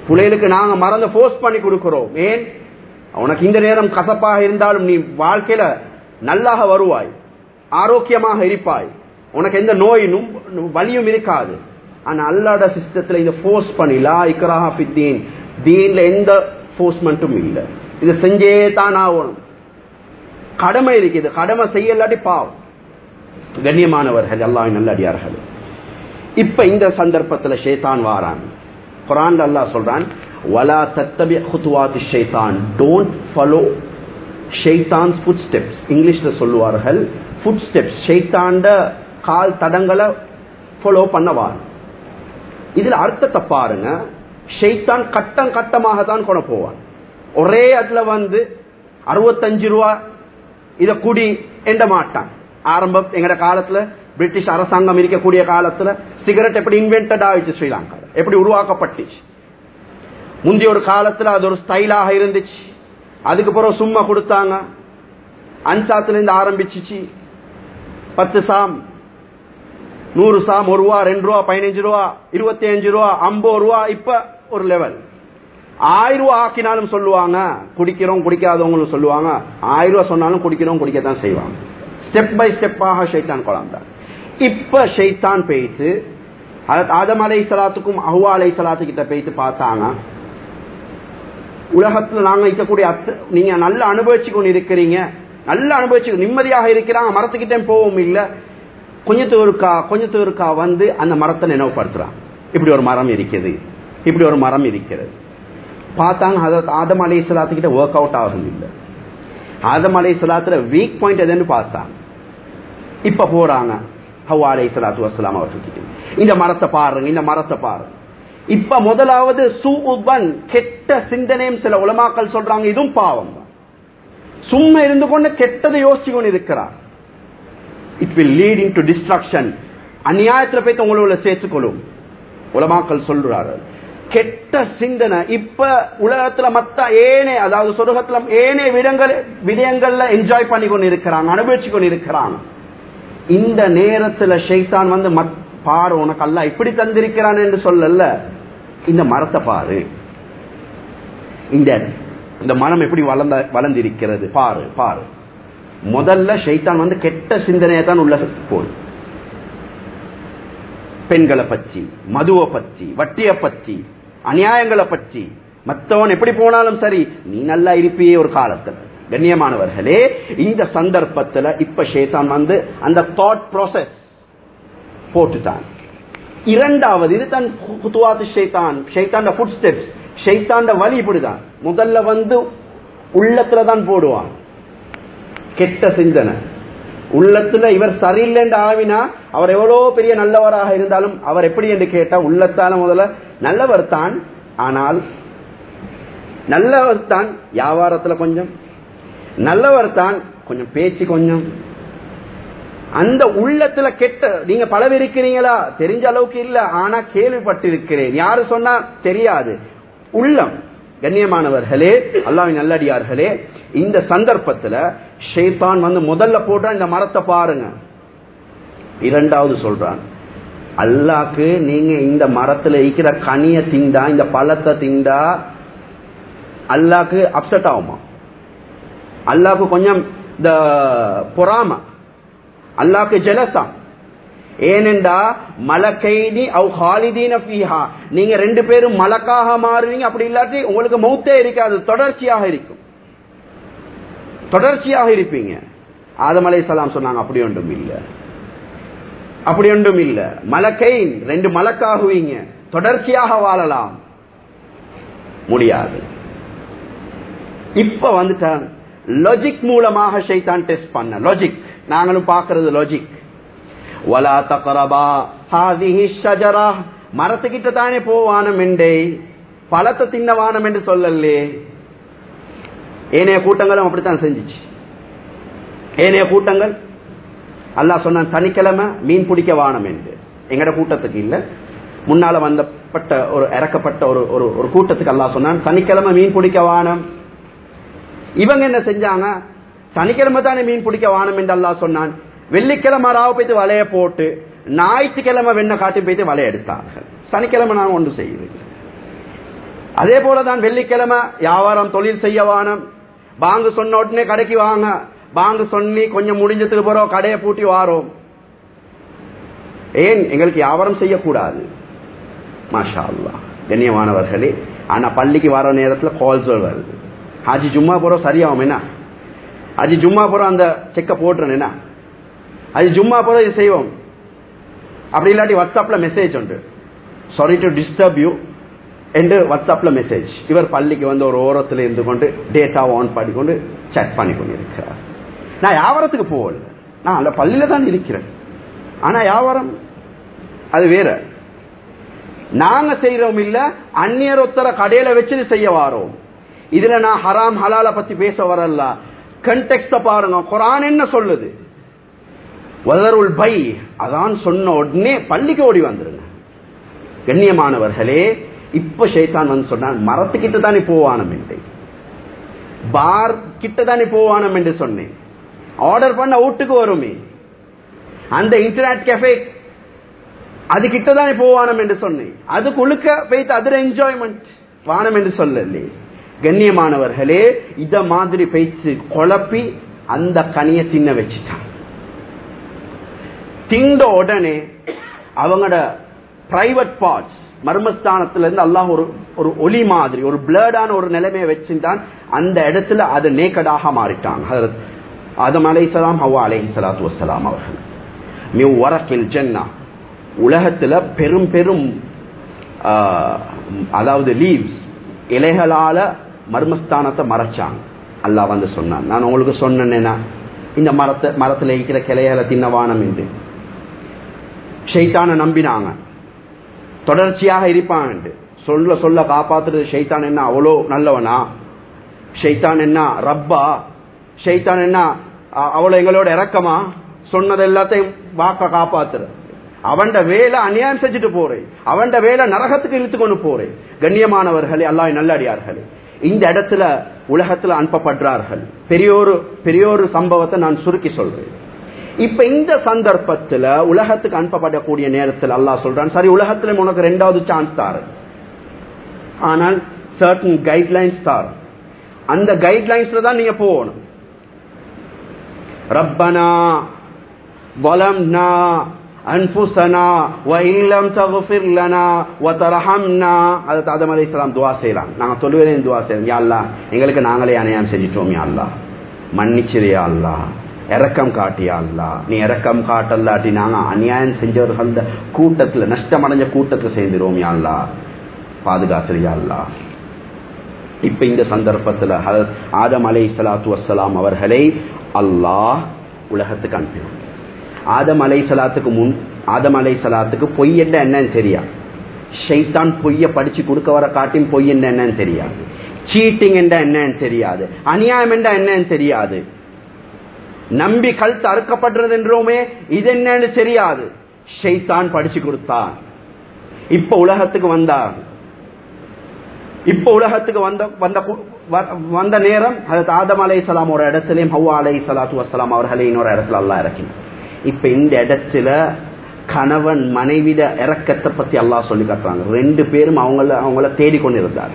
பிள்ளைகளுக்கு நாங்க மறந்து போர்ஸ் பண்ணி கொடுக்கிறோம். ஏன்? உனக்கு இந்த நேரம் கசப்பாக இருந்தாலும் நீ வாழ்க்கையில நல்லாக வருவாய், ஆரோக்கியமாக இருப்பாய், உனக்கு எந்த நோயினும் வலியும் இருக்காது. ஆனா அல்லாஹ்வோட சிஸ்டத்துல இதை போர்ஸ் பண்ணி லா இக்ராஹ ஃபித்தீன், தீன்ல எந்த போர்ஸ்மெண்ட்டும் இல்லை. இது செஞ்சே தான் ஆகணும். கடமை இருக்குது, கடமை செய்யலாட்டி பாவம். கண்ணியமானவர்கள், அல்லாஹ்வின் நல்லடியார்கள், இப்ப இந்த சந்தர்ப்பத்துல ஷைத்தான் வாரான். குர்ஆன்ல அல்லாஹ் சொல்றான், வலா தத்தபி குதுவாத்தி ஷைத்தான், டோன்ட் ஃபாலோ ஷைத்தான்ஸ் ஃபுட் ஸ்டெப்ஸ். இங்கிலீஷ்ல சொல்லுவார்கள் ஃபுட் ஸ்டெப்ஸ், ஷைத்தான்ட கால் தடங்களை ஃபாலோ பண்ணவார். இதுல அர்த்தத்தை பாருங்க. ஷைத்தான் கட்டம் கட்டமாக தான் கொண்டு போவான். ஒரே அதுல வந்து அறுபத்தஞ்சு ரூபா இத குடி என்ற மாட்டான். ஆரம்ப எங்கட காலத்துல பிரிட்டிஷ் அரசாங்கம் இருக்கக்கூடிய காலத்துல சிகரெட் எப்படி இன்வென்டட் ஆயிடுச்சு, ஸ்ரீலங்கா எப்படி உருவாக்கப்பட்டுச்சு. முந்தைய ஒரு காலத்துல அது ஒரு ஸ்டைலாக இருந்துச்சு. அதுக்கு பிறகு சும்மா கொடுத்தாங்க. அன்சாத்துல இருந்து ஆரம்பிச்சிச்சு. பத்து சாம், நூறு சாம், ஒரு ரூபா, ரெண்டு ரூபா, பதினஞ்சு ரூபா, இருபத்தி அஞ்சு ரூபா, ஐம்பது ரூபா, இப்ப ஒரு லெவல். ஆயிரம் ரூபா ஆக்கினாலும் சொல்லுவாங்க குடிக்கிறோம், குடிக்காதவங்களும் சொல்லுவாங்க. ஆயிரம் ரூபா சொன்னாலும் குடிக்கிறோம், குடிக்கத்தான் செய்வாங்க. ஸ்டெப் பை ஸ்டெப்பாக ஷைத்தான் குழந்தான். இப்ப ஷைத்தான் பேய்த்து ஆதம் அலைஹிஸ்ஸலாத்துக்கும் ஹவ்வா அலைஹிஸ்ஸலாத்து கிட்ட பேய்த்து பார்த்தாங்க, உலகத்துல நாங்க இருக்கக்கூடிய நீங்க நல்லா அனுபவிச்சு கொண்டு இருக்கிறீங்க, நல்லா அனுபவிச்சு நிம்மதியாக இருக்கிறாங்க, மரத்துக்கிட்டே போகவும் இல்லை. கொஞ்சத்து இருக்கா கொஞ்சத்து இருக்கா வந்து அந்த மரத்தை நினைவுபடுத்துறான். இப்படி ஒரு மரம் இருக்குது, இப்படி ஒரு மரம் இருக்கிறது. பார்த்தாங்க ஹஜ்ரத் ஆதம் அலைஹிஸ்ஸலாத்து கிட்ட ஒர்க் அவுட் ஆகுது இல்லை. ஆதம் அலைஹிஸ்ஸலாத்துல வீக் பாயிண்ட் எதுன்னு பார்த்தாங்க. இப்ப போறாங்க ஹவ்வா அலைஹிஸ்ஸலாத்து வஸ்ஸலாம் அவர்கிட்ட, இந்த மரத்தை பாருங்க, இந்த மரத்தை பாருங்க. இப்ப முதலாவது சூஉபன், கெட்ட சிந்தனையும் சில உலமாக்கள் சொல்றாங்க இதுவும் பாவம் தான். சும்மா இருந்து கொண்டு கெட்டதை யோசிச்சு கொண்டு இருக்கிறார். It will lead into destruction. அநியாயத்துல போய் உங்களை சேர்த்துக்கொள்ளும் உலமாக்கள் சொல்றார்கள். கெட்ட சிந்தனை இப்ப உலகத்துல மத்த ஏனே, அதாவது சொர்க்கத்துல ஏனே விடங்கள் விடயங்கள்ல என்ஜாய் பண்ணி கொண்டு இருக்கிறாங்க, அனுபவிச்சு கொண்டு இருக்கிறாங்க. இந்த நேரத்துல ஷைத்தான் வந்து பாரு, உனக்கு அல்லாஹ் இப்படி தந்திருக்கிறான் என்று சொல்லல, இந்த மரத்தை பாரு, இந்த இந்த மரம் எப்படி வளர்ந்த வளர்ந்திருக்கிறது பாரு பாரு. முதல்ல ஷைத்தான் வந்து கெட்ட சிந்தனையை தான் உள்ள போய், பெண்களை பற்றி, மதுவை பற்றி, வட்டியை பற்றி, அநியாயங்களை பற்றி, மற்றவன் எப்படி போனாலும் சரி நீ நல்லா இருப்பியே ஒரு காலத்துல. கண்ணியமானவர்களே, இந்த சந்தர்ப்பத்துல இப்ப ஷைத்தான் வந்து அந்த தாட் ப்ராசஸ் போட்டுட்டான். இரண்டாவது இது தான் குதுவாத் ஷைத்தான், ஷைத்தான்ட ஃபுட் ஸ்டெப்ஸ், ஷைத்தான்ட வழி இப்படிதான். முதல்ல வந்து உள்ளத்துல தான் போடுவான் கெட்ட சிந்தனை. உள்ளத்துல இவர் சரியில்லைன்னு ஆவினா அவர் எவ்வளவு பெரிய நல்லவராக இருந்தாலும் அவர் எப்படி என்று கேட்டா உள்ளத்தால முதல்ல நல்லவர் தான், ஆனால் நல்லவர் தான் வியாபாரத்துல கொஞ்சம், நல்லவர் தான் கொஞ்சம் பேச்சு கொஞ்சம். அந்த உள்ளத்துல கெட்ட, நீங்க பலவிருக்கிறீங்களா தெரிஞ்ச அளவுக்கு இல்ல, ஆனா கேள்விப்பட்டிருக்கிறேன், யாரு சொன்னா தெரியாது, உள்ளம். கண்ணியமானவர்களே, அல்லாஹ்வின் நல்லடியார்களே, இந்த சந்தர்ப்பத்துல ஷைத்தான் வந்து முதல்ல போட்டான் இந்த மரத்தை பாருங்க. இரண்டாவது சொல்றான், அல்லாஹ்க்கு நீங்க இந்த மரத்துல இருக்கிற கனிய திண்டா, இந்த பழத்தை திண்டா அல்லாஹ்க்கு அப்செட் ஆகுமா, அல்லாஹ்க்கு கொஞ்சம் இந்த பொறாம, அல்லாஹ்க்கு ஜெலஸா. ஏனென்றா மலக்கைனி அவ் ஹாலிதீன ஃபீஹா, நீங்க ரெண்டு பேரும் மலக்காக மாறுவீங்க, அப்படி இல்லாட்டி உங்களுக்கு மௌத்தே இருக்காது, தொடர்ச்சியாக இருக்கும், தொடர்ச்சியாக இருப்பீங்க. ஆதம் அலைஹிஸ்ஸலாம் சொன்னாங்க அப்படி ஒன்றும் இல்ல, அப்படி ஒன்றும் இல்ல, மலக்கை ரெண்டு மலக்காகுவீங்க, தொடர்ச்சியாக வாழலாம், முடியாது. இப்ப வந்துட்டான் லாஜிக் மூலமாக ஷைத்தான் டெஸ்ட் பண்ண. லாஜிக் நாங்களும் பார்க்கிறது லாஜிக். வலா தக்ரபா ஹாதிஹி ஷஜரா, மரத்துக்கிட்ட தானே போவானம் என்றே, பழத்தை தின்னவானம் என்று சொல்லலே. ஏனைய கூட்டங்களும் அப்படித்தான் செஞ்சிச்சு. ஏனைய கூட்டங்கள் அல்லாஹ் சொன்னான் சனிக்கிழமை மீன் பிடிக்க வானம் என்று. எங்கட கூட்டத்துக்கு இல்ல, முன்னால வந்தப்பட்ட ஒரு இறக்கப்பட்ட ஒரு ஒரு கூட்டத்துக்கு அல்லாஹ் சொன்னான் சனிக்கிழமை மீன் பிடிக்க வானம். இவங்க என்ன செஞ்சாங்க, சனிக்கிழமை தானே மீன் பிடிக்க வானம் என்று அல்லாஹ் சொன்னான். வெள்ளிக்கிழமை ராவ போய்த்து வலைய போட்டு ஞாயிற்றுக்கிழமை வெண்ண காட்டி போய்த்து வலைய எடுத்தார்கள். சனிக்கிழமை நான் ஒன்று செய்யுது. அதே போலதான் வெள்ளிக்கிழமை வியாபாரம் தொழில் செய்ய வானம், பாங்கு சொன்ன உடனே கடைக்கு வாங்க, பாங்கு சொல்லி கொஞ்சம் முடிஞ்சதுக்கு போறோம் கடையை பூட்டி வாரோம். ஏன் எங்களுக்கு வியாபாரம் செய்யக்கூடாது? மாஷா அல்லாஹ் கண்ணியமானவர்களே. ஆனா பள்ளிக்கு வர நேரத்தில் கால்ஸ் வருது, ஹாஜி ஜும்மா போறோம் சரியாகும் என்ன, ஹாஜி ஜும்மா போறோம் அந்த செக்க போட்டுறேன் என்ன, ஹாஜி ஜும்மா போறோம் இது செய்வோம். அப்படி இல்லாட்டி வாட்ஸ்அப்ல மெசேஜ் உண்டு, சாரி டு டிஸ்டர்ப் யூ என்று வாட்ஸ்அப்ல மெசேஜ். இவர் பள்ளிக்கு வந்து ஒரு ஓரத்தில் இருந்து கொண்டு டேட்டாவை ஆன் பண்ணிக்கொண்டு சேட் பண்ணி கொண்டு இருக்கிறார். நான் வியாபாரத்துக்கு போகல, நான் அந்த பள்ளியில தான் இருக்கிறேன். ஆனா வியாபாரம் அது வேற. நாங்க செய்யறோம் இல்ல, அந்நியர் ஒத்தர கடையில வச்சு செய்ய வாரோம். இதுல நான் ஹராம் ஹலால பத்தி பேச வரல, கண்டெக்ஸ்ட பாருங்க. குர்ஆன் என்ன சொல்லுது? வதருல் பை, அதான் சொன்ன உடனே பள்ளிக்கு ஓடி வந்துருங்க. கண்ணியமானவர்களே, இப்ப ஷைத்தான் வந்து சொன்னான், மரத்துக்கிட்ட தானே போவானம் என்று, பார் கிட்ட தானே போவானம் என்று சொன்னேன். ஆர்டர் பண்ண வீட்டுக்கு வருமே, அந்த இன்டர்நெட் கேஃபே அது கிட்டதானே போவானம் என்று சொன்னேன். அதுக்குழுக்க போய்த்து அதுல என்ஜாய்மெண்ட் வானம் என்று சொல்லலே. கண்ணியமானவர்களே, இத மாதிரி பேச்சு குழப்பி அந்த கனியை தின்ன வச்சுட்டான். திண்ட உடனே அவங்களோட பிரைவேட் பார்ட்ஸ் மர்மஸ்தானத்துல இருந்து அல்லாஹ் ஒரு ஒரு ஒளி மாதிரி ஒரு பிளர்டான ஒரு நிலைமையை வச்சுட்டான். அந்த இடத்துல அது நேக்கடாக மாறிட்டாங்க. ஆதம் அலைஹிஸ்ஸலாம், ஹவ்வா அலைஹிஸ்ஸலாத்து வஸ்ஸலாம் அவர்கள் மின் வரக்கில் ஜன்னா, உலகத்துல பெரும் பெரும் அதாவது லீவ்ஸ் இலைகளால மர்மஸ்தானத்தை மறைச்சாங்க. அல்லாஹ் வந்து சொன்னான், நான் உங்களுக்கு சொன்னேன்னா இந்த மரத்தை மரத்துல இருக்கிற கிளைகளை தின்னவானம் என்று. ஷைத்தானை நம்பினாங்க, தொடர்ச்சியாக இருப்பான் என்று சொல்ல சொல்ல காப்பாத்துறது. ஷைத்தான் என்ன அவ்வளோ நல்லவனா? ஷைத்தான் என்ன ரப்பா? ஷைத்தான் என்ன அவ்வளோ எங்களோட இறக்கமா? சொன்னது எல்லாத்தையும் வாக்க காப்பாத்துற. அவன் வேலை அநியாயம் செஞ்சுட்டு போறேன், அவன் வேலை நரகத்துக்கு இழுத்து கொண்டு போறேன். கண்ணியமானவர்களே, அல்லாஹ் நல்லடியார்களே, இந்த இடத்துல உலகத்துல அனுப்பப்படுறார்கள். பெரியோரு பெரியோரு சம்பவத்தை நான் சுருக்கி சொல்றேன். இப்ப இந்த சந்தர்ப்பத்துல உலகத்துக்கு அனுப்பப்படக்கூடிய நேரத்தில் அல்லாஹ் சொல்றான், சரி உலகத்துல உனக்கு ரெண்டாவது சான்ஸ் தாரு, ஆனால் சர்டன் கைட்லைன்ஸ் தாரு. அந்த கைட்லைன்ஸ்ல தான் நீங்க போகணும். ரப்பனா ظلمنا أنفسنا وإن لم تغفر لنا وترحمنا. ஹஜ்ரத் ஆதம் அலைஹிஸ்ஸலாம் துஆ செய்றாங்க. நாங்க தொழுவதே துஆ செய்றோம், யா அல்லாஹ் எங்களுக்கு நாங்களே அநியாயம் செஞ்சிட்டோம், யா அல்லாஹ் மன்னிச்சிரு, யா அல்லாஹ் இரக்கம் காட்டு, யா அல்லாஹ் நீ இரக்கம் காட்டல்லாட்டி நாங்க அநியாயம் செஞ்சவர்கள் கூட்டத்துல நஷ்டமடைஞ்ச கூட்டத்துல சேர்ந்துருவோம், யா அல்லாஹ் பாதுகாத்துரு, யா அல்லாஹ். இப்ப இந்த சந்தர்ப்பத்துல ஹஜ்ரத் ஆதம் அலைஹிஸ்ஸலாத்து வஸ்ஸலாம் அவர்களை அல்லாஹ் உலகத்துக்கு அனுப்பினான். ஆதம் அலைஹிஸ்ஸலாத்துக்கு முன் ஆதம் அலைஹிஸ்ஸலாத்துக்கு பொய் என்ன என்னன்னு தெரியா, ஷைத்தான் பொய்ய படிச்சு கொடுக்க வர காட்டின் பொய் என்ன என்னன்னு தெரியாது, சீட்டிங் என்ற என்னன்னு தெரியாது, அநியாயம் என்ற என்னன்னு தெரியாது, நம்பி கழுத்து அறுக்கப்படுறது என்றோமே இது என்னன்னு தெரியாது. ஷைத்தான் படிச்சு கொடுத்தான். இப்ப உலகத்துக்கு வந்தார். இப்ப உலகத்துக்கு வந்த வந்த வந்த நேரம் ஹஜ்ரத் ஆதம் அலைஹிஸ்ஸலாம் ஒரு இடத்துலயும் ஹவ்வா அலைஹிஸ்ஸலாத்து வஸ்ஸலாம் அவர்களை இன்னொரு இடத்துல அல்லாஹ் இறக்கினார். இப்ப இந்த இடத்துல கணவன் மனைவிட இறக்கத்தை பத்தி அல்லாஹ் சொல்லி காட்டுறாங்க. ரெண்டு பேரும் அவங்கள அவங்கள தேடிக்கொண்டிருந்தாங்க.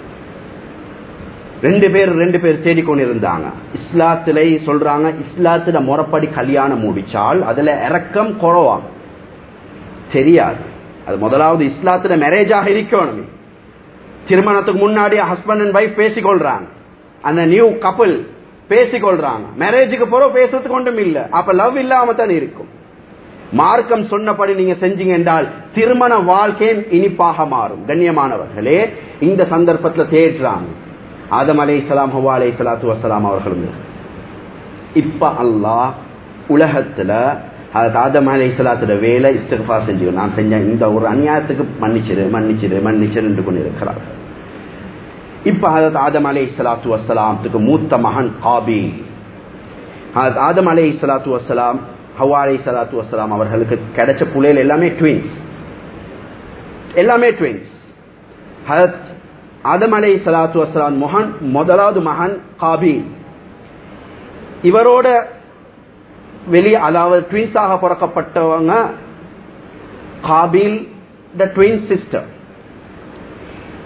ரெண்டு பேர் ரெண்டு பேர் தேடிக்கொண்டிருந்தாங்க. இஸ்லாத்துல சொல்றாங்க, இஸ்லாத்துல முறைப்படி கல்யாணம் முடிச்சால் அதுல இறக்கம் குறவாம் தெரியாது. அது முதலாவது இஸ்லாத்துல மேரேஜாக இருக்கணும். திருமணத்துக்கு முன்னாடி ஹஸ்பண்ட் அண்ட் வைஃப் பேசிக்கொள்றாங்க, அந்த நியூ கப்பல் பேசிக்கொள்றாங்க. மேரேஜுக்கு போறோம் பேசுறதுக்கு ஒன்றும் இல்ல, அப்ப லவ் இல்லாம தான் இருக்கும். மார்க்கம் சொன்னபடி நீங்க செஞ்சீங்க என்றால் திருமண வாழ்க்கையும் இனிப்பாக மாறும். கண்ணியமானவர்களே, இந்த சந்தர்ப்பத்தில் தேடுறாங்க ஆதம் அலைஹிஸ்ஸலாம் ஹவ்வா அலைஹிஸ்ஸலாத்து வஸ்ஸலாம் அவர்களும். இப்ப அல்லாஹ் உலகத்துல ஆதம் அலைஹிஸ்ஸலாத்தோட வேலை இஸ்திக்ஃபார் செஞ்சு, நான் செஞ்ச இந்த ஒரு அநியாயத்துக்கு மன்னிச்சிரு மன்னிச்சிரு மன்னிச்சிரு என்று கொண்டிருக்கிறார். இப்ப ஹஜ்ரத் ஆதம் அலைஹிஸ்ஸலாத்து வஸ்ஸலாத்துக்கு மூத்த மகன் காபீல். ஹஜ்ரத் ஆதம் அலைஹிஸ்ஸலாத்து வஸ்ஸலாம் ஹவ்வா அலைஹிஸ்ஸலாத்து வஸ்ஸலாம் அவர்களுக்கு கிடைச்ச புள்ளைகள் எல்லாமே ட்வின்ஸ், எல்லாமே ட்வின்ஸ். ஹஜ்ரத் ஆதம் அலைஹிஸ்ஸலாத்து வஸ்ஸலாம் மகன் முதலாவது மகன் காபீல். இவரோட வெளியே அதாவது ட்வின்ஸாக பிறக்கப்பட்டவங்க Qabil the twin sister.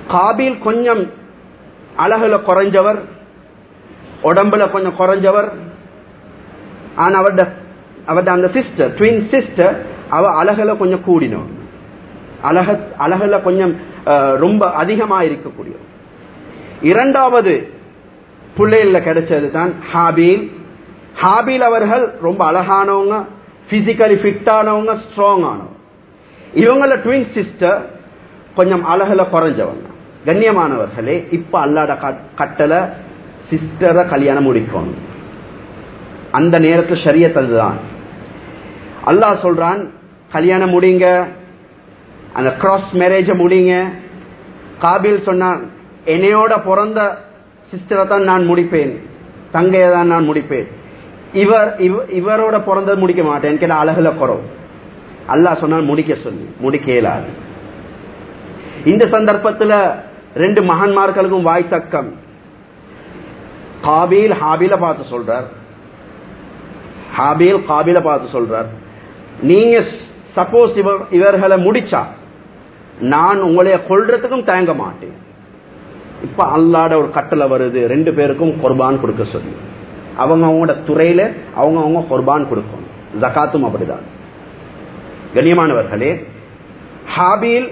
Qabil கொஞ்சம் அழகுல குறைஞ்சவர், உடம்புல கொஞ்சம் குறைஞ்சவர். ஆனா அவட அவட அந்த சிஸ்டர், ட்வின் சிஸ்டர், அவ அழகுல கொஞ்சம் கூடினோம், அழக அழகுல கொஞ்சம் ரொம்ப அதிகமா இருக்கக்கூடிய. இரண்டாவது பிள்ளைல கிடைச்சது தான் ஹாபீல். ஹாபீல் அவர்கள் ரொம்ப அழகானவங்க, பிசிக்கலி ஃபிட் ஆனவங்க, ஸ்ட்ராங் ஆனவங்க. இவங்கள ட்வின் சிஸ்டர் கொஞ்சம் அழகுல குறைஞ்சவங்க. கண்ணியமானவர்களே, இப்ப அல்லாட கட்டளை சிஸ்டரை கல்யாணம் முடிக்கணும். அந்த நேரத்தில் ஷரியத் அதுதான். அல்லாஹ் சொல்றான், கல்யாணம் முடிங்க, அந்த கிராஸ் மேரேஜ முடிங்க. காபில் சொன்னான், என்னையோட பிறந்த சிஸ்டரை தான் நான் முடிப்பேன், தங்கையை தான் நான் முடிப்பேன். இவர் இவரோட பிறந்தது முடிக்க மாட்டேன், கேட்ட அழகுல குறவு. அல்லாஹ் சொன்னான் முடிக்க சொல்லி, முடிக்க இயலாது. இந்த சந்தர்ப்பத்தில் ரெண்டு மகன்மார்களுக்கும் வாய் தக்கம். காபீல் ஹாபீல பார்த்து சொல்றார், ஹாபீல் காபீல பார்த்து சொல்றார், நீங்க சப்போஸ் இவர் இவர்களை முடிச்சா நான் உங்களைய கொல்றதுக்கும் தயங்க மாட்டேன். இப்ப அல்லாட ஒரு கட்டளை வருது, ரெண்டு பேருக்கும் குர்பான் கொடுக்க சொல்லி. அவங்க அவங்களோட துறையில அவங்க அவங்க குர்பான் கொடுக்கணும். ஜகாத்தும் அப்படிதான். கண்ணியமானவர்களே, ஹாபீல்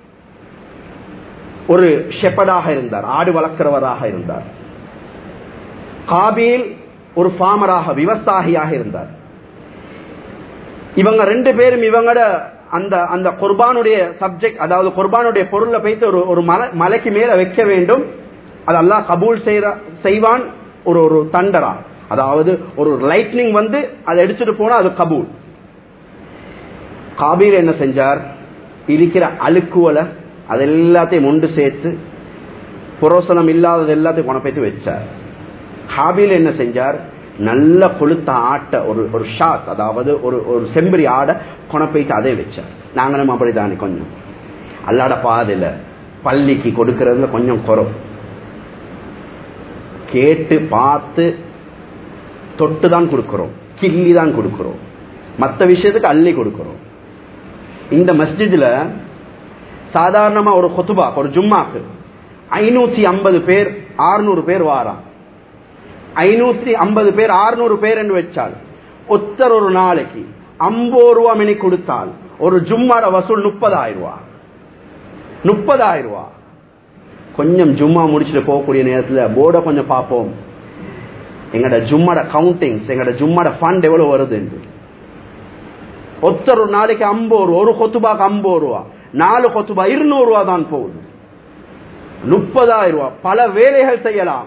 ஒரு ஷெப்பர்டாக இருந்தார், ஆடு வளர்க்கிறவராக இருந்தார். காபீல் ஒரு ஃபார்மராக, விவசாயியாக இருந்தார். இவங்க ரெண்டு பேரும் இவங்களோட அந்த அந்த குர்பானுடைய சப்ஜெக்ட், அதாவது குர்பானுடைய பொருளை வைத்து ஒரு ஒரு மலை மலைக்கு மேல வைக்க வேண்டும். அது அல்லாஹ் கபூல் செய்வான். ஒரு ஒரு தண்டரா, அதாவது ஒரு லைட்னிங் வந்து அதை எடுத்துட்டு போனா அது கபூல். காபீல் என்ன செஞ்சார், இருக்கிற அழுக்குவலை அது எல்லாத்தையும் ஒன்று சேர்த்து புரோசனம் இல்லாதது எல்லாத்தையும் கொணப்பைத்து வச்சார். ஹாபீல் என்ன செஞ்சார், நல்ல கொளுத்த ஆட்டை ஒரு ஒரு ஷாக், அதாவது ஒரு ஒரு செம்பரி ஆடை கொணப்பைத்து அதே வச்சார். நாங்களும் அப்படித்தானே, கொஞ்சம் அல்லாட பாதையில பள்ளிக்கு கொடுக்கறதுல கொஞ்சம் குறவு, கேட்டு பார்த்து தொட்டு தான் கொடுக்கிறோம், கிள்ளி தான் கொடுக்கிறோம், மற்ற விஷயத்துக்கு அள்ளி கொடுக்கிறோம். இந்த மஸ்ஜித்ல சாதாரணமா ஒரு குத்துபா, ஒரு ஜும்மாக்கு ஐநூத்தி ஐம்பது பேர் ஆறுநூறு பேர் வாராம். ஐநூத்தி ஐம்பது பேர் ஆறுநூறு பேர் என்று வச்சால் ஒத்தர் ஒரு நாளைக்கு ஐம்பது ரூபா மணி கொடுத்தால் ஒரு ஜும்மாட வசூல் முப்பதாயிரம் ரூபா. முப்பதாயிரம் ரூபா. கொஞ்சம் ஜும்மா முடிச்சுட்டு போகக்கூடிய நேரத்தில் போர்டை கொஞ்சம் பார்ப்போம், எங்கட ஜும்மாட கவுண்டிங்ஸ், எங்கட ஜும்மாட ஃபண்ட் எவ்வளவு வருது என்று. ஒத்தர் ஒரு நாளைக்கு ஐம்பது ரூபா, ஒரு கொத்துபாக்கு ஐம்பது ரூபா, நாலு கொத்துபா இருநூறு ரூபா தான் போகுது. முப்பதாயிரம் ரூபா. பல வேலைகள் செய்யலாம்,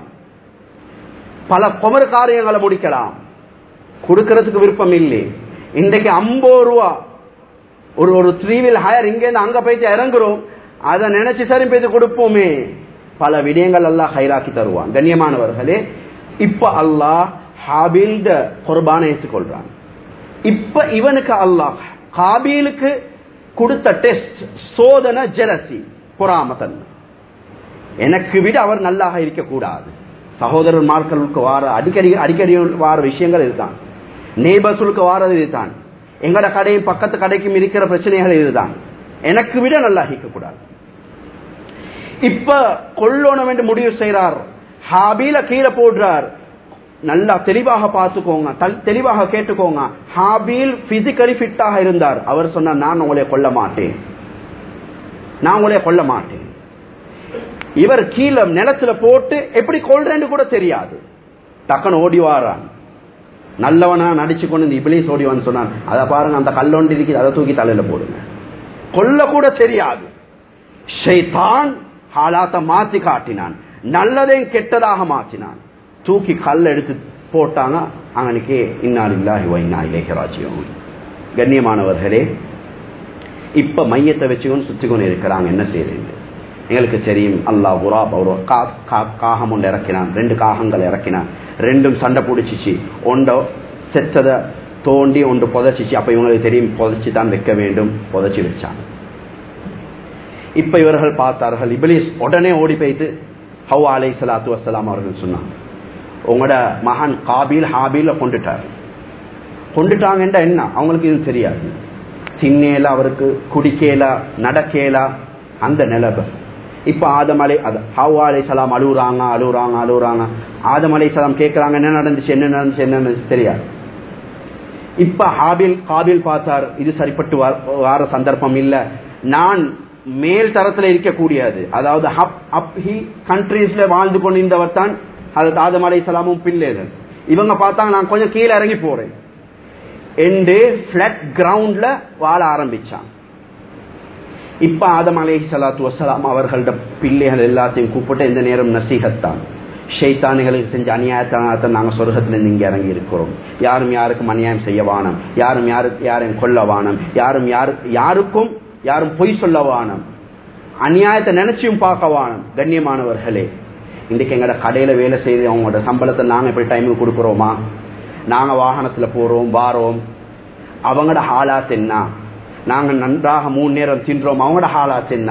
பல குமர் காரியங்களை முடிக்கலாம். கொடுக்கறதுக்கு விருப்பம் இல்லை. இன்றைக்கு ஐம்பது ரூபா ஒரு ஒரு த்ரீ வீல் ஹயர், இங்க அங்க போயிட்டு இறங்குறோம், அதை நினைச்சு சரி போயிட்டு கொடுப்போமே. பல விடயங்கள் அல்லாஹ் ஹைராக்கி தருவான். கண்ணியமானவர்களே, இப்ப அல்லாஹ் ஹாபீல் குர்பானை ஏற்றுக்கொள்றான். இப்ப இவனுக்கு அல்லாஹ் காபீலுக்கு கொடுத்த டெஸ்ட், சோதனை, ஜெலசி, பொறாமத்தன். எனக்கு விட அவர் நல்லாக இருக்கக்கூடாது. சகோதரர் மார்களுக்கு வார அடிக்கடி அடிக்கடி வார விஷயங்கள் இதுதான். நெய்பர்ஸுக்கு வாரது இதுதான். எங்கட கடையும் பக்கத்து கடைக்கும் இருக்கிற பிரச்சனைகள் இதுதான். எனக்கு விட நல்லா இருக்கக்கூடாது. இப்ப கொல்லணும் என்று முடிவு செய்யறார். ஹாபீல கீழே போடுறார். நல்லா தெளிவாக பார்த்துக்கோங்க, தெளிவாக கேட்டுக்கோங்க. ஹாபீல் பிசிக்கலி ஃபிட்டாக இருந்தார். அவர் சொன்னார், நான் உங்களை கொல்ல மாட்டேன், நான் உங்களை கொல்ல மாட்டேன். இவர் கீழே நிலத்துல போட்டு எப்படி கொல்றேன்னு கூட தெரியாது. டக்குன்னு ஓடி வாரான். நல்லவனா நடிச்சு கொண்டு இந்த இப்லீஸ் ஓடிவான்னு சொன்னான். அதை பாருங்க, அந்த கல்லொண்டி இருக்கு, அதை தூக்கி தலையில போடுங்க. கொல்ல கூட தெரியாது. ஷைத்தான் ஹாலாத்தை மாத்தி காட்டினான், நல்லதையும் கெட்டதாக மாற்றினான். தூக்கி கல்ல எடுத்து போட்டாங்க. அங்கனுக்கே இன்னா லில்லாஹி வ இன்னா இலைஹி ராஜிஊன். கண்ணியமானவர்களே, இப்ப மையத்தை வச்சுக்கொண்டு சுத்திக்கொண்டு இருக்கிறாங்க. என்ன செய்யறது எங்களுக்கு தெரியும். அல்லாஹ் குராப் ஒரு காகம் ஒன்று இறக்கினான், ரெண்டு காகங்கள் இறக்கினான். ரெண்டும் சண்டை பிடிச்சிச்சு. ஒன்றை செத்ததை தோண்டி ஒன்று புதைச்சிச்சு. அப்ப இவங்களுக்கு தெரியும், புதைச்சி தான் வைக்க வேண்டும். புதைச்சி வச்சாங்க. இப்ப இவர்கள் பார்த்தார்கள். இப்லீஸ் உடனே ஓடி போய்த்து ஹவ்வா அலைஹிஸ்ஸலாத்து வஸ்ஸலாம் அவர்கள் சொன்னாங்க, உங்களோட மகன் காபீல் ஹாபீல கொண்டுட்டார். கொண்டுட்டாங்கன்றா என்ன அவங்களுக்கு இது தெரியாது. தின்னேல, அவருக்கு குடிக்கேலா, நடக்கேலா, அந்த நிலவை. இப்ப ஆதம் அலை ஹவ்வா அலைஹிஸ்ஸலாம் அழுகுறாங்க அழுகுறாங்க அழுகுறாங்க ஆதம் அலைஹிஸ்ஸலாம் கேட்கறாங்க என்ன நடந்துச்சு என்ன நடந்துச்சு என்ன தெரியாது. இப்ப ஹாபில் காபில் பார்த்தார், இது சரிப்பட்டு வார சந்தர்ப்பம் இல்ல, நான் மேல் தரத்துல இருக்கக்கூடியது, அதாவது ஹப் அப் ஹி கண்ட்ரீஸ்ல வாழ்ந்து கொண்டிருந்தவர் தான் ஹஜ்ரத் ஆதம் அலைஹிஸ்ஸலாமும் பிள்ளைகள். இவங்க பார்த்தாங்க நான் கொஞ்சம் கீழே இறங்கி போறேன் என்று பிளாட் கிரவுண்ட்ல வாழ ஆரம்பிச்சான். இப்ப ஆதம் அலைஹிஸ்ஸலாத்து வஸ்ஸலாம் அவர்களோட பிள்ளைகள் எல்லாத்தையும் கூப்பிட்டு இந்த நேரம் நசீஹத்தான், ஷைத்தானிகளுக்கு செஞ்ச அநியாயத்தை நாங்க சொர்க்கத்துல இருந்து இங்க இறங்கி இருக்கிறோம், யாரும் யாருக்கும் அநியாயம் செய்ய வானம், யாரும் யாருக்கு யாரையும் கொல்ல வானம், யாரும் யாரு யாருக்கும் யாரும் பொய் சொல்ல வானம், அநியாயத்தை நினைச்சியும் பார்க்க வானம். கண்ணியமானவர்களே, இன்றைக்கு எங்கட கடையில வேலை செய்து அவங்களோட சம்பளத்தை நாங்க எப்படி டைமுக்கு கொடுக்குறோமா? நாங்க வாகனத்துல போறோம் வாரோம், அவங்களோட ஹாலாத் என்ன? நாங்க நன்றாக மூணு நேரம் தின்றோம், அவங்களோட ஹாலாத் என்ன?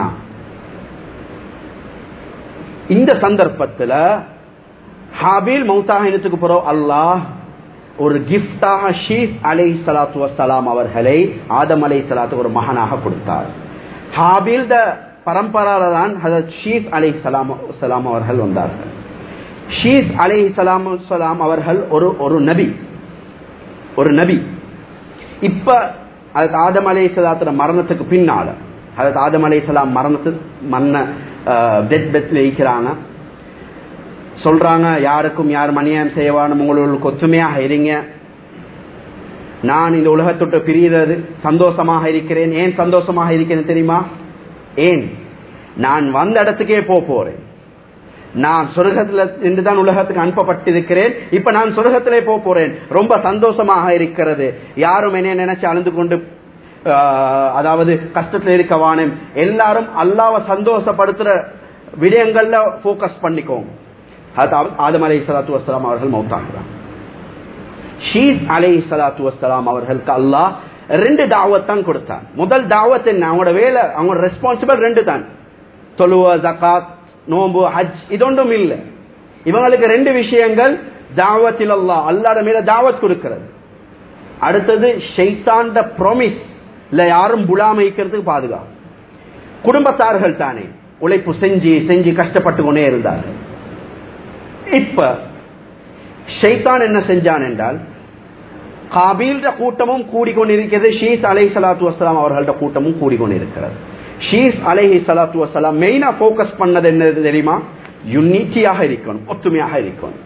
இந்த சந்தர்ப்பத்துல ஹாபில் மௌத்தாக இனத்துக்கு போறோம், அல்லாஹ் ஒரு கிஃப்டாக ஷீஸ் அலைஹிஸ்ஸலாத்து வஸ்ஸலாம் அவர்களை ஆதம் அலைஹிஸ்ஸலாத்துக்கு ஒரு மகனாக கொடுத்தார். ஹாபில் பரம்பரால தான் ஹஜரத் ஷீஸ் அலைஹிஸ்ஸலாம் அவர்கள் வந்தார்கள். ஷீஸ் அலைஹிஸ்ஸலாம் அவர்கள் ஒரு ஒரு நபி ஒரு நபி இப்ப ஹஜரத் ஆதம் அலைஹிஸ்ஸலாத்தோட மரணத்துக்கு பின்னால ஹஜரத் ஆதம் அலைஹிஸ்ஸலாம் மரணத்துக்கு மரண டெத் பெட்ல இருக்கிறாங்க. சொல்றாங்க, யாருக்கும் யாரும் அநியாயம் செய்வானும், உங்களுக்கு ஒற்றுமையாக இருங்க, நான் இந்த உலகத்தொட்டு பிரிகிறது சந்தோஷமாக இருக்கிறேன். ஏன் சந்தோஷமாக இருக்கிறேன் தெரியுமா? ஏன் நான் வந்த இடத்துக்கே போறேன், நான் சொர்க்கத்துல இருந்துதான் உலகத்துக்கு அனுப்பப்பட்டிருக்கிறேன், இப்ப நான் சொர்க்கத்திலே போறேன், ரொம்ப சந்தோஷமாக இருக்கிறது. யாரும் என்ன நினைச்சு அழுந்து கொண்டு அதாவது கஷ்டத்துல இருக்கவானே, எல்லாரும் அல்லாஹ்வை சந்தோஷப்படுத்துற விடயங்கள்ல போக்கஸ் பண்ணிக்கோங்க. ஆதம் அலைஹிஸ்ஸலாத்து வஸ்ஸலாம் அவர்கள் மௌத்தாகிறார். ஷீஸ் அலைஹிஸ்ஸலாத்து வஸ்ஸலாம் அவர்களுக்கு அல்லாஹ் ரெண்டு தாவத் தான் கொடுத்தான். முதல் தாவத் என்ன? அவங்களோட வேலை, அவங்களோட ரெஸ்பான்சிபிள் ரெண்டு தான், தொழுவ, ஜகாத், நோம்பு, ஹஜ். இதொன்றும் இல்லை. இவங்களுக்கு ரெண்டு விஷயங்கள், தாவத்தில் அல்லாஹ் அல்லாஹ்ட மேல தாவத் கொடுக்கிறது. அடுத்தது ஷைத்தான்ட ப்ராமிஸ் இல்ல, யாரும் புலாமைக்கிறதுக்கு பாதுகாப்பு. குடும்பத்தார்கள் தானே உழைப்பு செஞ்சு செஞ்சு கஷ்டப்பட்டு கொண்டே இருந்தார்கள். இப்ப ஷைத்தான் என்ன செஞ்சான் என்றால், காபீல்ட கூட்டமும் கூடிக்கொண்டிருக்கிறது, ஷீஸ் அலைஹிஸ்ஸலாத்து வஸ்ஸலாம் அவர்களோட கூட்டமும் கூடிக்கொண்டிருக்கிறது. ஷீஸ் அலைஹிஸ்ஸலாத்து வஸ்ஸலாம் மெயினா போக்கஸ் பண்ணது என்ன தெரியுமா? யூனிட்டியாக இருக்கணும், ஒத்துமையாக இருக்கணும்.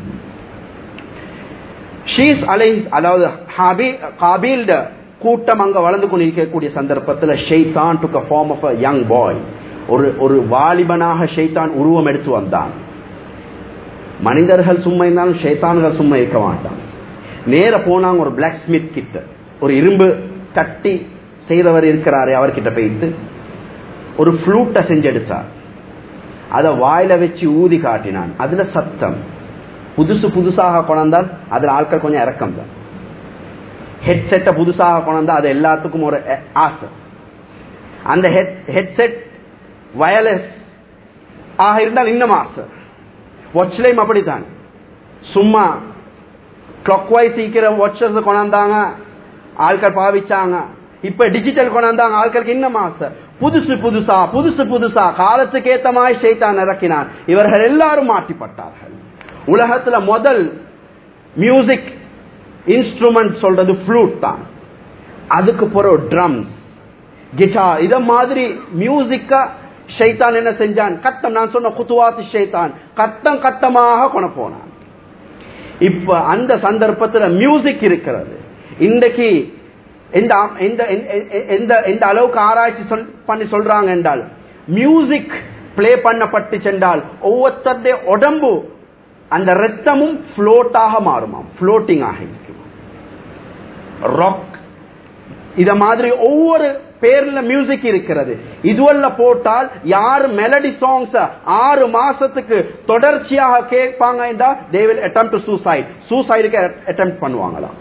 ஷீஸ் அலைஹி அதாவது காபீல்ட கூட்டம் அங்க வளர்ந்து கொண்டிருக்கக்கூடிய சந்தர்ப்பத்தில் ஷைத்தான் took a form of a young boy, ஒரு ஒரு வாலிபனாக ஷைத்தான் உருவம் எடுத்து வந்தான். மனிதர்கள் சும்மா இருந்தாலும் ஷைத்தான்கள் சும்மா இருக்க மாட்டான். நேர போனாங்க ஒரு பிளாக் ஸ்மித் கிட்ட, ஒரு இரும்பு தட்டி செய்தவர் இருக்கிறாரே அவர்கிட்ட போயிட்டு ஒரு ஃப்ளூட்டை செஞ்செடுத்தார். அதை வாயில வச்சு ஊதி காட்டினான். அதுல சத்தம். புதுசு புதுசாக கொண்டால் அதுல ஆட்கள் கொஞ்சம் இறக்கம் தான். ஹெட்செட்டை புதுசாக கொண்டாந்தா அது எல்லாத்துக்கும் ஒரு ஆசை. அந்த ஹெட்செட் வயர்லெஸ் ஆக இருந்தால் இன்னும் ஆசை. வாட்ச்லையும் அப்படித்தான், சும்மா கிளாக் வைஸ் இருக்கிற வாட்சஸ் கொண்டாந்தாங்க, ஆட்கள் பாவிச்சாங்க. இப்ப டிஜிட்டல் கொண்டாந்தாங்க, ஆட்களுக்கு இன்னும் ஆசை. புதுசு புதுசா புதுசு புதுசா காலத்துக்கு ஏத்த மாதிரி ஷைத்தான் இறக்கினான். இவர்கள் எல்லாரும் மாட்டிப்பட்டார்கள். உலகத்துல முதல் மியூசிக் இன்ஸ்ட்ருமெண்ட் சொல்றது ஃப்ளூட் தான். அதுக்கு பிறகு ட்ரம்ஸ், கிட்டார், இத மாதிரி மியூசிக்கா ஷைத்தான் என்ன செஞ்சான்? கட்டம், நான் சொன்ன குத்துவாத்து ஷைத்தான் கட்டம் கட்டமாக கொண்டு போனான். இப்ப அந்த சந்தர்ப்பத்தில் மியூசிக் இருக்கிறது. இன்றைக்கு எந்த அளவுக்கு ஆராய்ச்சி பண்ணி சொல்றாங்க என்றால், மியூசிக் பிளே பண்ணப்பட்டு சென்றால் ஒவ்வொருத்தருடைய உடம்பு அந்த ரத்தமும் ஃப்ளோட்டாக மாறுமா, ஃப்ளோட்டிங் ஆக இருக்கும். ராக் இத மாதிரி ஒவ்வொரு பேர்ல மியூசிக் இருக்கிறது. இதுவல்ல போட்டால் யார் மெலடி சாங்ஸ் ஆறு மாசத்துக்கு தொடர்ச்சியாக கேட்பாங்க என்றால் they will attempt to suicide, சூசைடுக்கு attempt பண்ணுவாங்களாம்.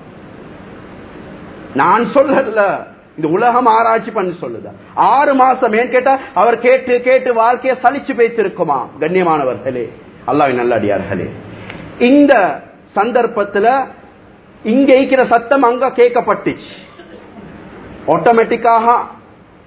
நான் சொல்லல, இந்த உலகம் ஆராய்ச்சி பண்ணி சொல்லுது. ஆறு மாசம் ஏன் கேட்டா அவர் கேட்டு கேட்டு வாழ்க்கையை சலிச்சு பேசிருக்குமா. கண்ணியமானவர்களே, அல்லாஹ்வின் நல்லடியார்களே, இந்த சந்தர்ப்பத்தில் இங்க இருக்கிற சத்தம் அங்க கேட்கப்பட்டுச்சு. ஆட்டோமேட்டிக்காக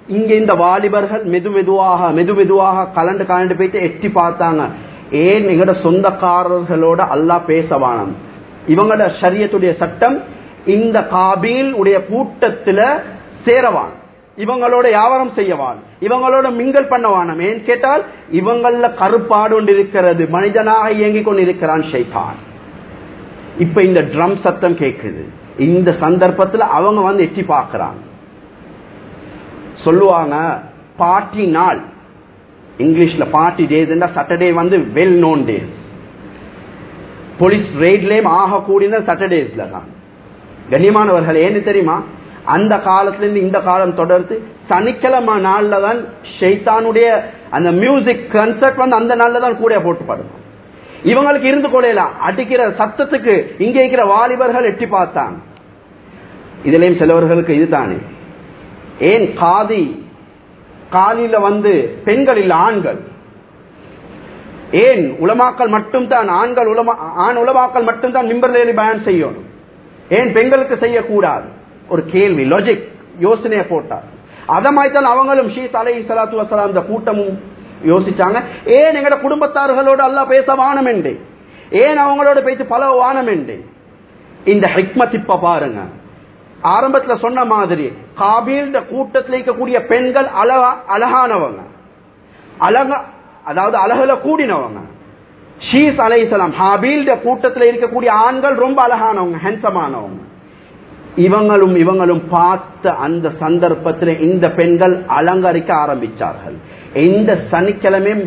இங்க இந்த வாலிபர்கள் மெது மெதுவாக மெது மெதுவாக கலண்டு கலண்டு போயிட்டு எட்டி பார்த்தாங்க. ஏன் எங்கட சொந்தக்காரர்களோட அல்லாஹ் பேசவானம்? இவங்களோட ஷரியத்துடைய சட்டம் இந்த காபீல் உடைய கூட்டத்துல சேரவான், இவங்களோட வியாபாரம் செய்யவான், இவங்களோட மிங்கல் பண்ணவானம். ஏன் கேட்டால் இவங்கள கருப்பாடு கொண்டு இருக்கிறது, மனிதனாக இயங்கிக் கொண்டு இருக்கிறான் ஷைத்தான். இப்ப இந்த ட்ரம் சத்தம் கேட்குது. இந்த சந்தர்ப்பத்தில் அவங்க வந்து எட்டி பார்க்கிறாங்க. சொல்லுவாங்க பார்ட்டி நாள், இங்கிலீஷ்ல பார்ட்டி டேஸ், சாட்டர்டே வந்து வெல் நோன் டேஸ். போலீஸ் ரெய்ட்லயும் ஆக கூடின சாட்டர்டேஸ்ல தான். கண்ணியமானவர்கள், ஏன்னு தெரியுமா? அந்த காலத்திலிருந்து இந்த காலம் தொடர்ந்து சனிக்கிழமை நாள்ல தான் ஷைத்தானுடைய அந்த மியூசிக் கன்சர்ட் வந்து அந்த நாள்ல தான் கூட போட்டு பாடுவோம். இவங்களுக்கு இருந்து கொள்ளலாம், அடிக்கிற சத்தத்துக்கு இங்க இருக்கிற வாலிபர்கள் எட்டி பார்த்தாங்க. இதுலயும் சிலவர்களுக்கு இதுதானே, ஏன் காதி காலில வந்து பெண்கள் இல்ல ஆண்கள், ஏன் உலமாக்கள் மட்டும் தான் ஆண்கள் உலமா ஆண் உலமாக்கள் மட்டும் தான் மிம்பர்ல ஏறி பயான் செய்யணும், ஏன் பெண்களுக்கு செய்யக்கூடாது? ஒரு கேள்வி, லாஜிக் யோசனையை போட்டார். அத மாதிரிதான் அவங்களும் ஷீஸ் அலைஹிஸ்ஸலாத்து வஸ்ஸலாம் இந்த கூட்டமும் யோசிச்சாங்க. ஏன் எங்கட குடும்பத்தார்களோடு அல்லாஹ் பேச வானம் என்று, ஏன் அவங்களோட பேசி பல வானம் என்று. இந்த ஹிக்மத் இப்ப பாருங்க. ஆரம்பத்துல சொன்ன மாதிரி காபீல் கூட்டத்தில் இருக்கக்கூடிய பெண்கள் அழகா அழகானவங்க, அழக அதாவது அழகுல கூடினவங்க. ஷீஸ் அலைஹிஸ்ஸலாம் ஹாபீல் கூட்டத்தில் இருக்கக்கூடிய ஆண்கள் ரொம்ப அழகானவங்க, ஹேண்ட்ஸமானவங்க. இவங்களும் இவங்களும் பார்த்த அந்த சந்தர்ப்பத்தில் இந்த பெண்கள் அலங்கரிக்க ஆரம்பிச்சார்கள். இந்த சனிக்கிழமையும்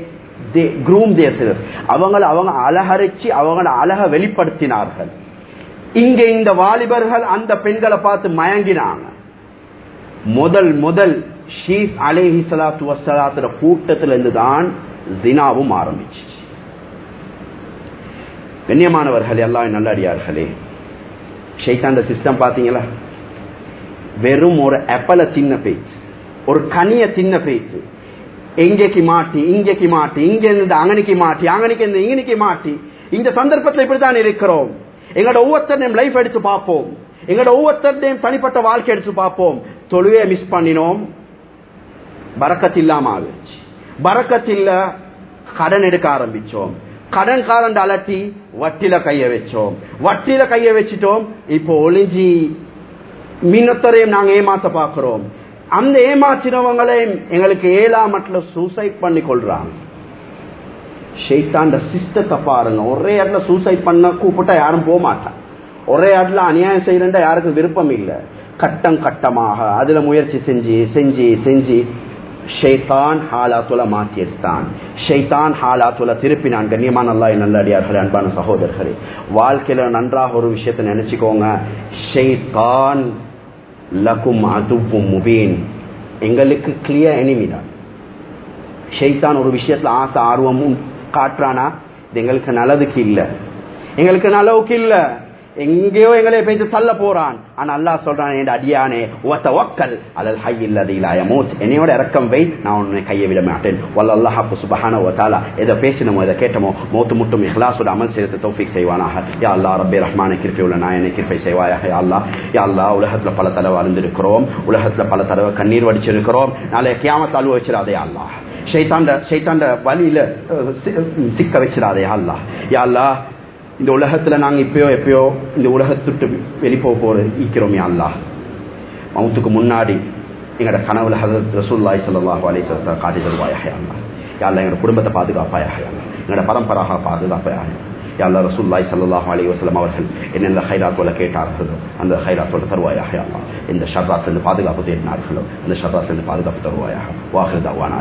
அவங்களை அவங்க அலங்கரிச்சு அவங்கள அழக வெளிப்படுத்தினார்கள். இங்க இந்த வாலிபர்கள் அந்த பெண்களை பார்த்து மயங்கினாங்க. முதல் முதல் ஷீஸ் அலைஹிஸ்ஸலாத்து வஸ்ஸலாத்துல கூட்டத்திலிருந்து தான் ஜினாவும் ஆரம்பிச்சு. கண்ணியமானவர்களே, அல்லாஹ்வின் நல்லடியார்களே, ஷைத்தான்ட சிஸ்டம் பாத்தீங்களா? வெறும் ஒரு ஆப்பிள சின்ன பேச்சு, ஒரு கனிய சின்ன பேச்சு, எங்கேக்கு மாட்டி இங்கேக்கு மாட்டி, இங்க இருந்து அங்கனிக்கு மாட்டி, அங்கனிக்கு இருந்து இங்கனிக்கு மாட்டி. இந்த சந்தர்ப்பத்தில் இப்படித்தான் இருக்கிறோம். எங்களோட ஒவ்வொருத்தரையும் லைஃப் எடுத்து பார்ப்போம், எங்களோட ஒவ்வொருத்தரையும் தனிப்பட்ட வாழ்க்கை எடுத்து பார்ப்போம். தொழுவே மிஸ் பண்ணினோம், பரக்கத் இல்லாம ஆகிடுச்சு. பரக்கத் இல்ல, கடன் எடுக்க ஆரம்பிச்சோம், கடன் காரண்ட அலட்டி வட்டில கைய வச்சோம், வட்டில கைய வச்சிட்டோம். இப்போ ஒளிஞ்சி மின்னத்தரையும் நாங்க ஏமாத்த பாக்குறோம். அந்த ஏமாற்றினவங்களையும் எங்களுக்கு ஏழாமட்டில் சூசைட் பண்ணி கொள்றாங்க. ஷைத்தான்ட சிஸ்டத்தை பாருங்க. ஒரே இடத்துல சூசைட் பண்ண கூப்பிட்டா யாரும் போக மாட்டான். ஒரே இடத்துல அநியாயம் செய்யறா யாருக்கும் விருப்பம் இல்லை. கட்டம் கட்டமாக அதுல முயற்சி செஞ்சு செஞ்சு செஞ்சு ஷைத்தான் ஹாலாத்துல மாற்றி எடுத்தான், ஷைத்தான் ஹாலாத்துல திருப்பினான். கண்ணியமான அல்லாஹ்வின் நல்லடியார்களே, அன்பான சகோதரர்களே, வாழ்க்கையில நன்றாக ஒரு விஷயத்தை நினைச்சுக்கோங்க. ஷைத்தான் லகும் அதுவும் முபீன், எங்களுக்கு கிளியர் எனிமி தான். ஷைத்தான் ஒரு விஷயத்துல ஆசை ஆர்வமும் காட்டுறானா, இது எங்களுக்கு நல்லதுக்கு இல்லை, எங்களுக்கு நல்லவுக்கு இல்லை, எங்கேயோ எங்களை பேச்சு தள்ள போறான். ஆனா அல்லாஹ் சொல்றான், என் அடியானே வத்தவக்கல் அலல் ஹய்யில் லதீ லா யமூத், என்னையோட இரக்கம் வை, நான் உன்னை கையை விட மாட்டேன். வல்லல்லாஹ் சுப்ஹானஹு வ தஆலா எதை பேசினமோ எதை கேட்டமோ மௌத்து முட்டும் இஹ்லாஸோட அமல் செய்து தௌஃபீக் செய்வானாக. யா அல்லாஹ் ரப்பே ரஹ்மானே, கிருபை உள்ள நாயனே, கிருபை செய்வாயாக. யா அல்லாஹ் யா அல்லாஹ் உலகத்துல பல தடவை அழுந்திருக்கிறோம், உலகத்துல பல தடவை கண்ணீர் வடிச்சிருக்கிறோம். நாளை கியாமத் அழுவ வச்சிடாதே அல்லாஹ், ஷைத்தாண்ட ஷைத்தாண்ட வழியில சிக்க வச்சிடாதே அல்லாஹ். யா அல்லாஹ், இந்த உலகத்துல நாங்க இப்பயோ எப்பயோ இந்த உலகத்துட்டு வெளிப்போ போற ஈக்கிறோம். யா அல்லாஹ், மவுத்துக்கு முன்னாடி எங்களோட கனவுல ஹஸரத் ரசூலுல்லாஹி ஸல்லல்லாஹு அலைஹி வஸல்லம் காட்டி தருவாயாக. யா அல்லாஹ் யா அல்லாஹ் எங்களோட குடும்பத்தை பாதுகாப்பாயாக, எங்களோட பரம்பராக பாதுகாப்பாயாக. யா அல்லாஹ் ரசூலுல்லாஹி ஸல்லல்லாஹு அலைஹி வஸல்லம் அவர்கள் என்னென்ன கைராத்தோட கேட்டார்களோ அந்த கைராத்தோட தருவாயாக. யா அல்லாஹ், இந்த ஷர்ராத்திலிருந்து பாதுகாப்பு தேடினார்களோ அந்த ஷர்ராத்திலிருந்து பாதுகாப்பு தருவாயாக. வாஹிர் தஅவானா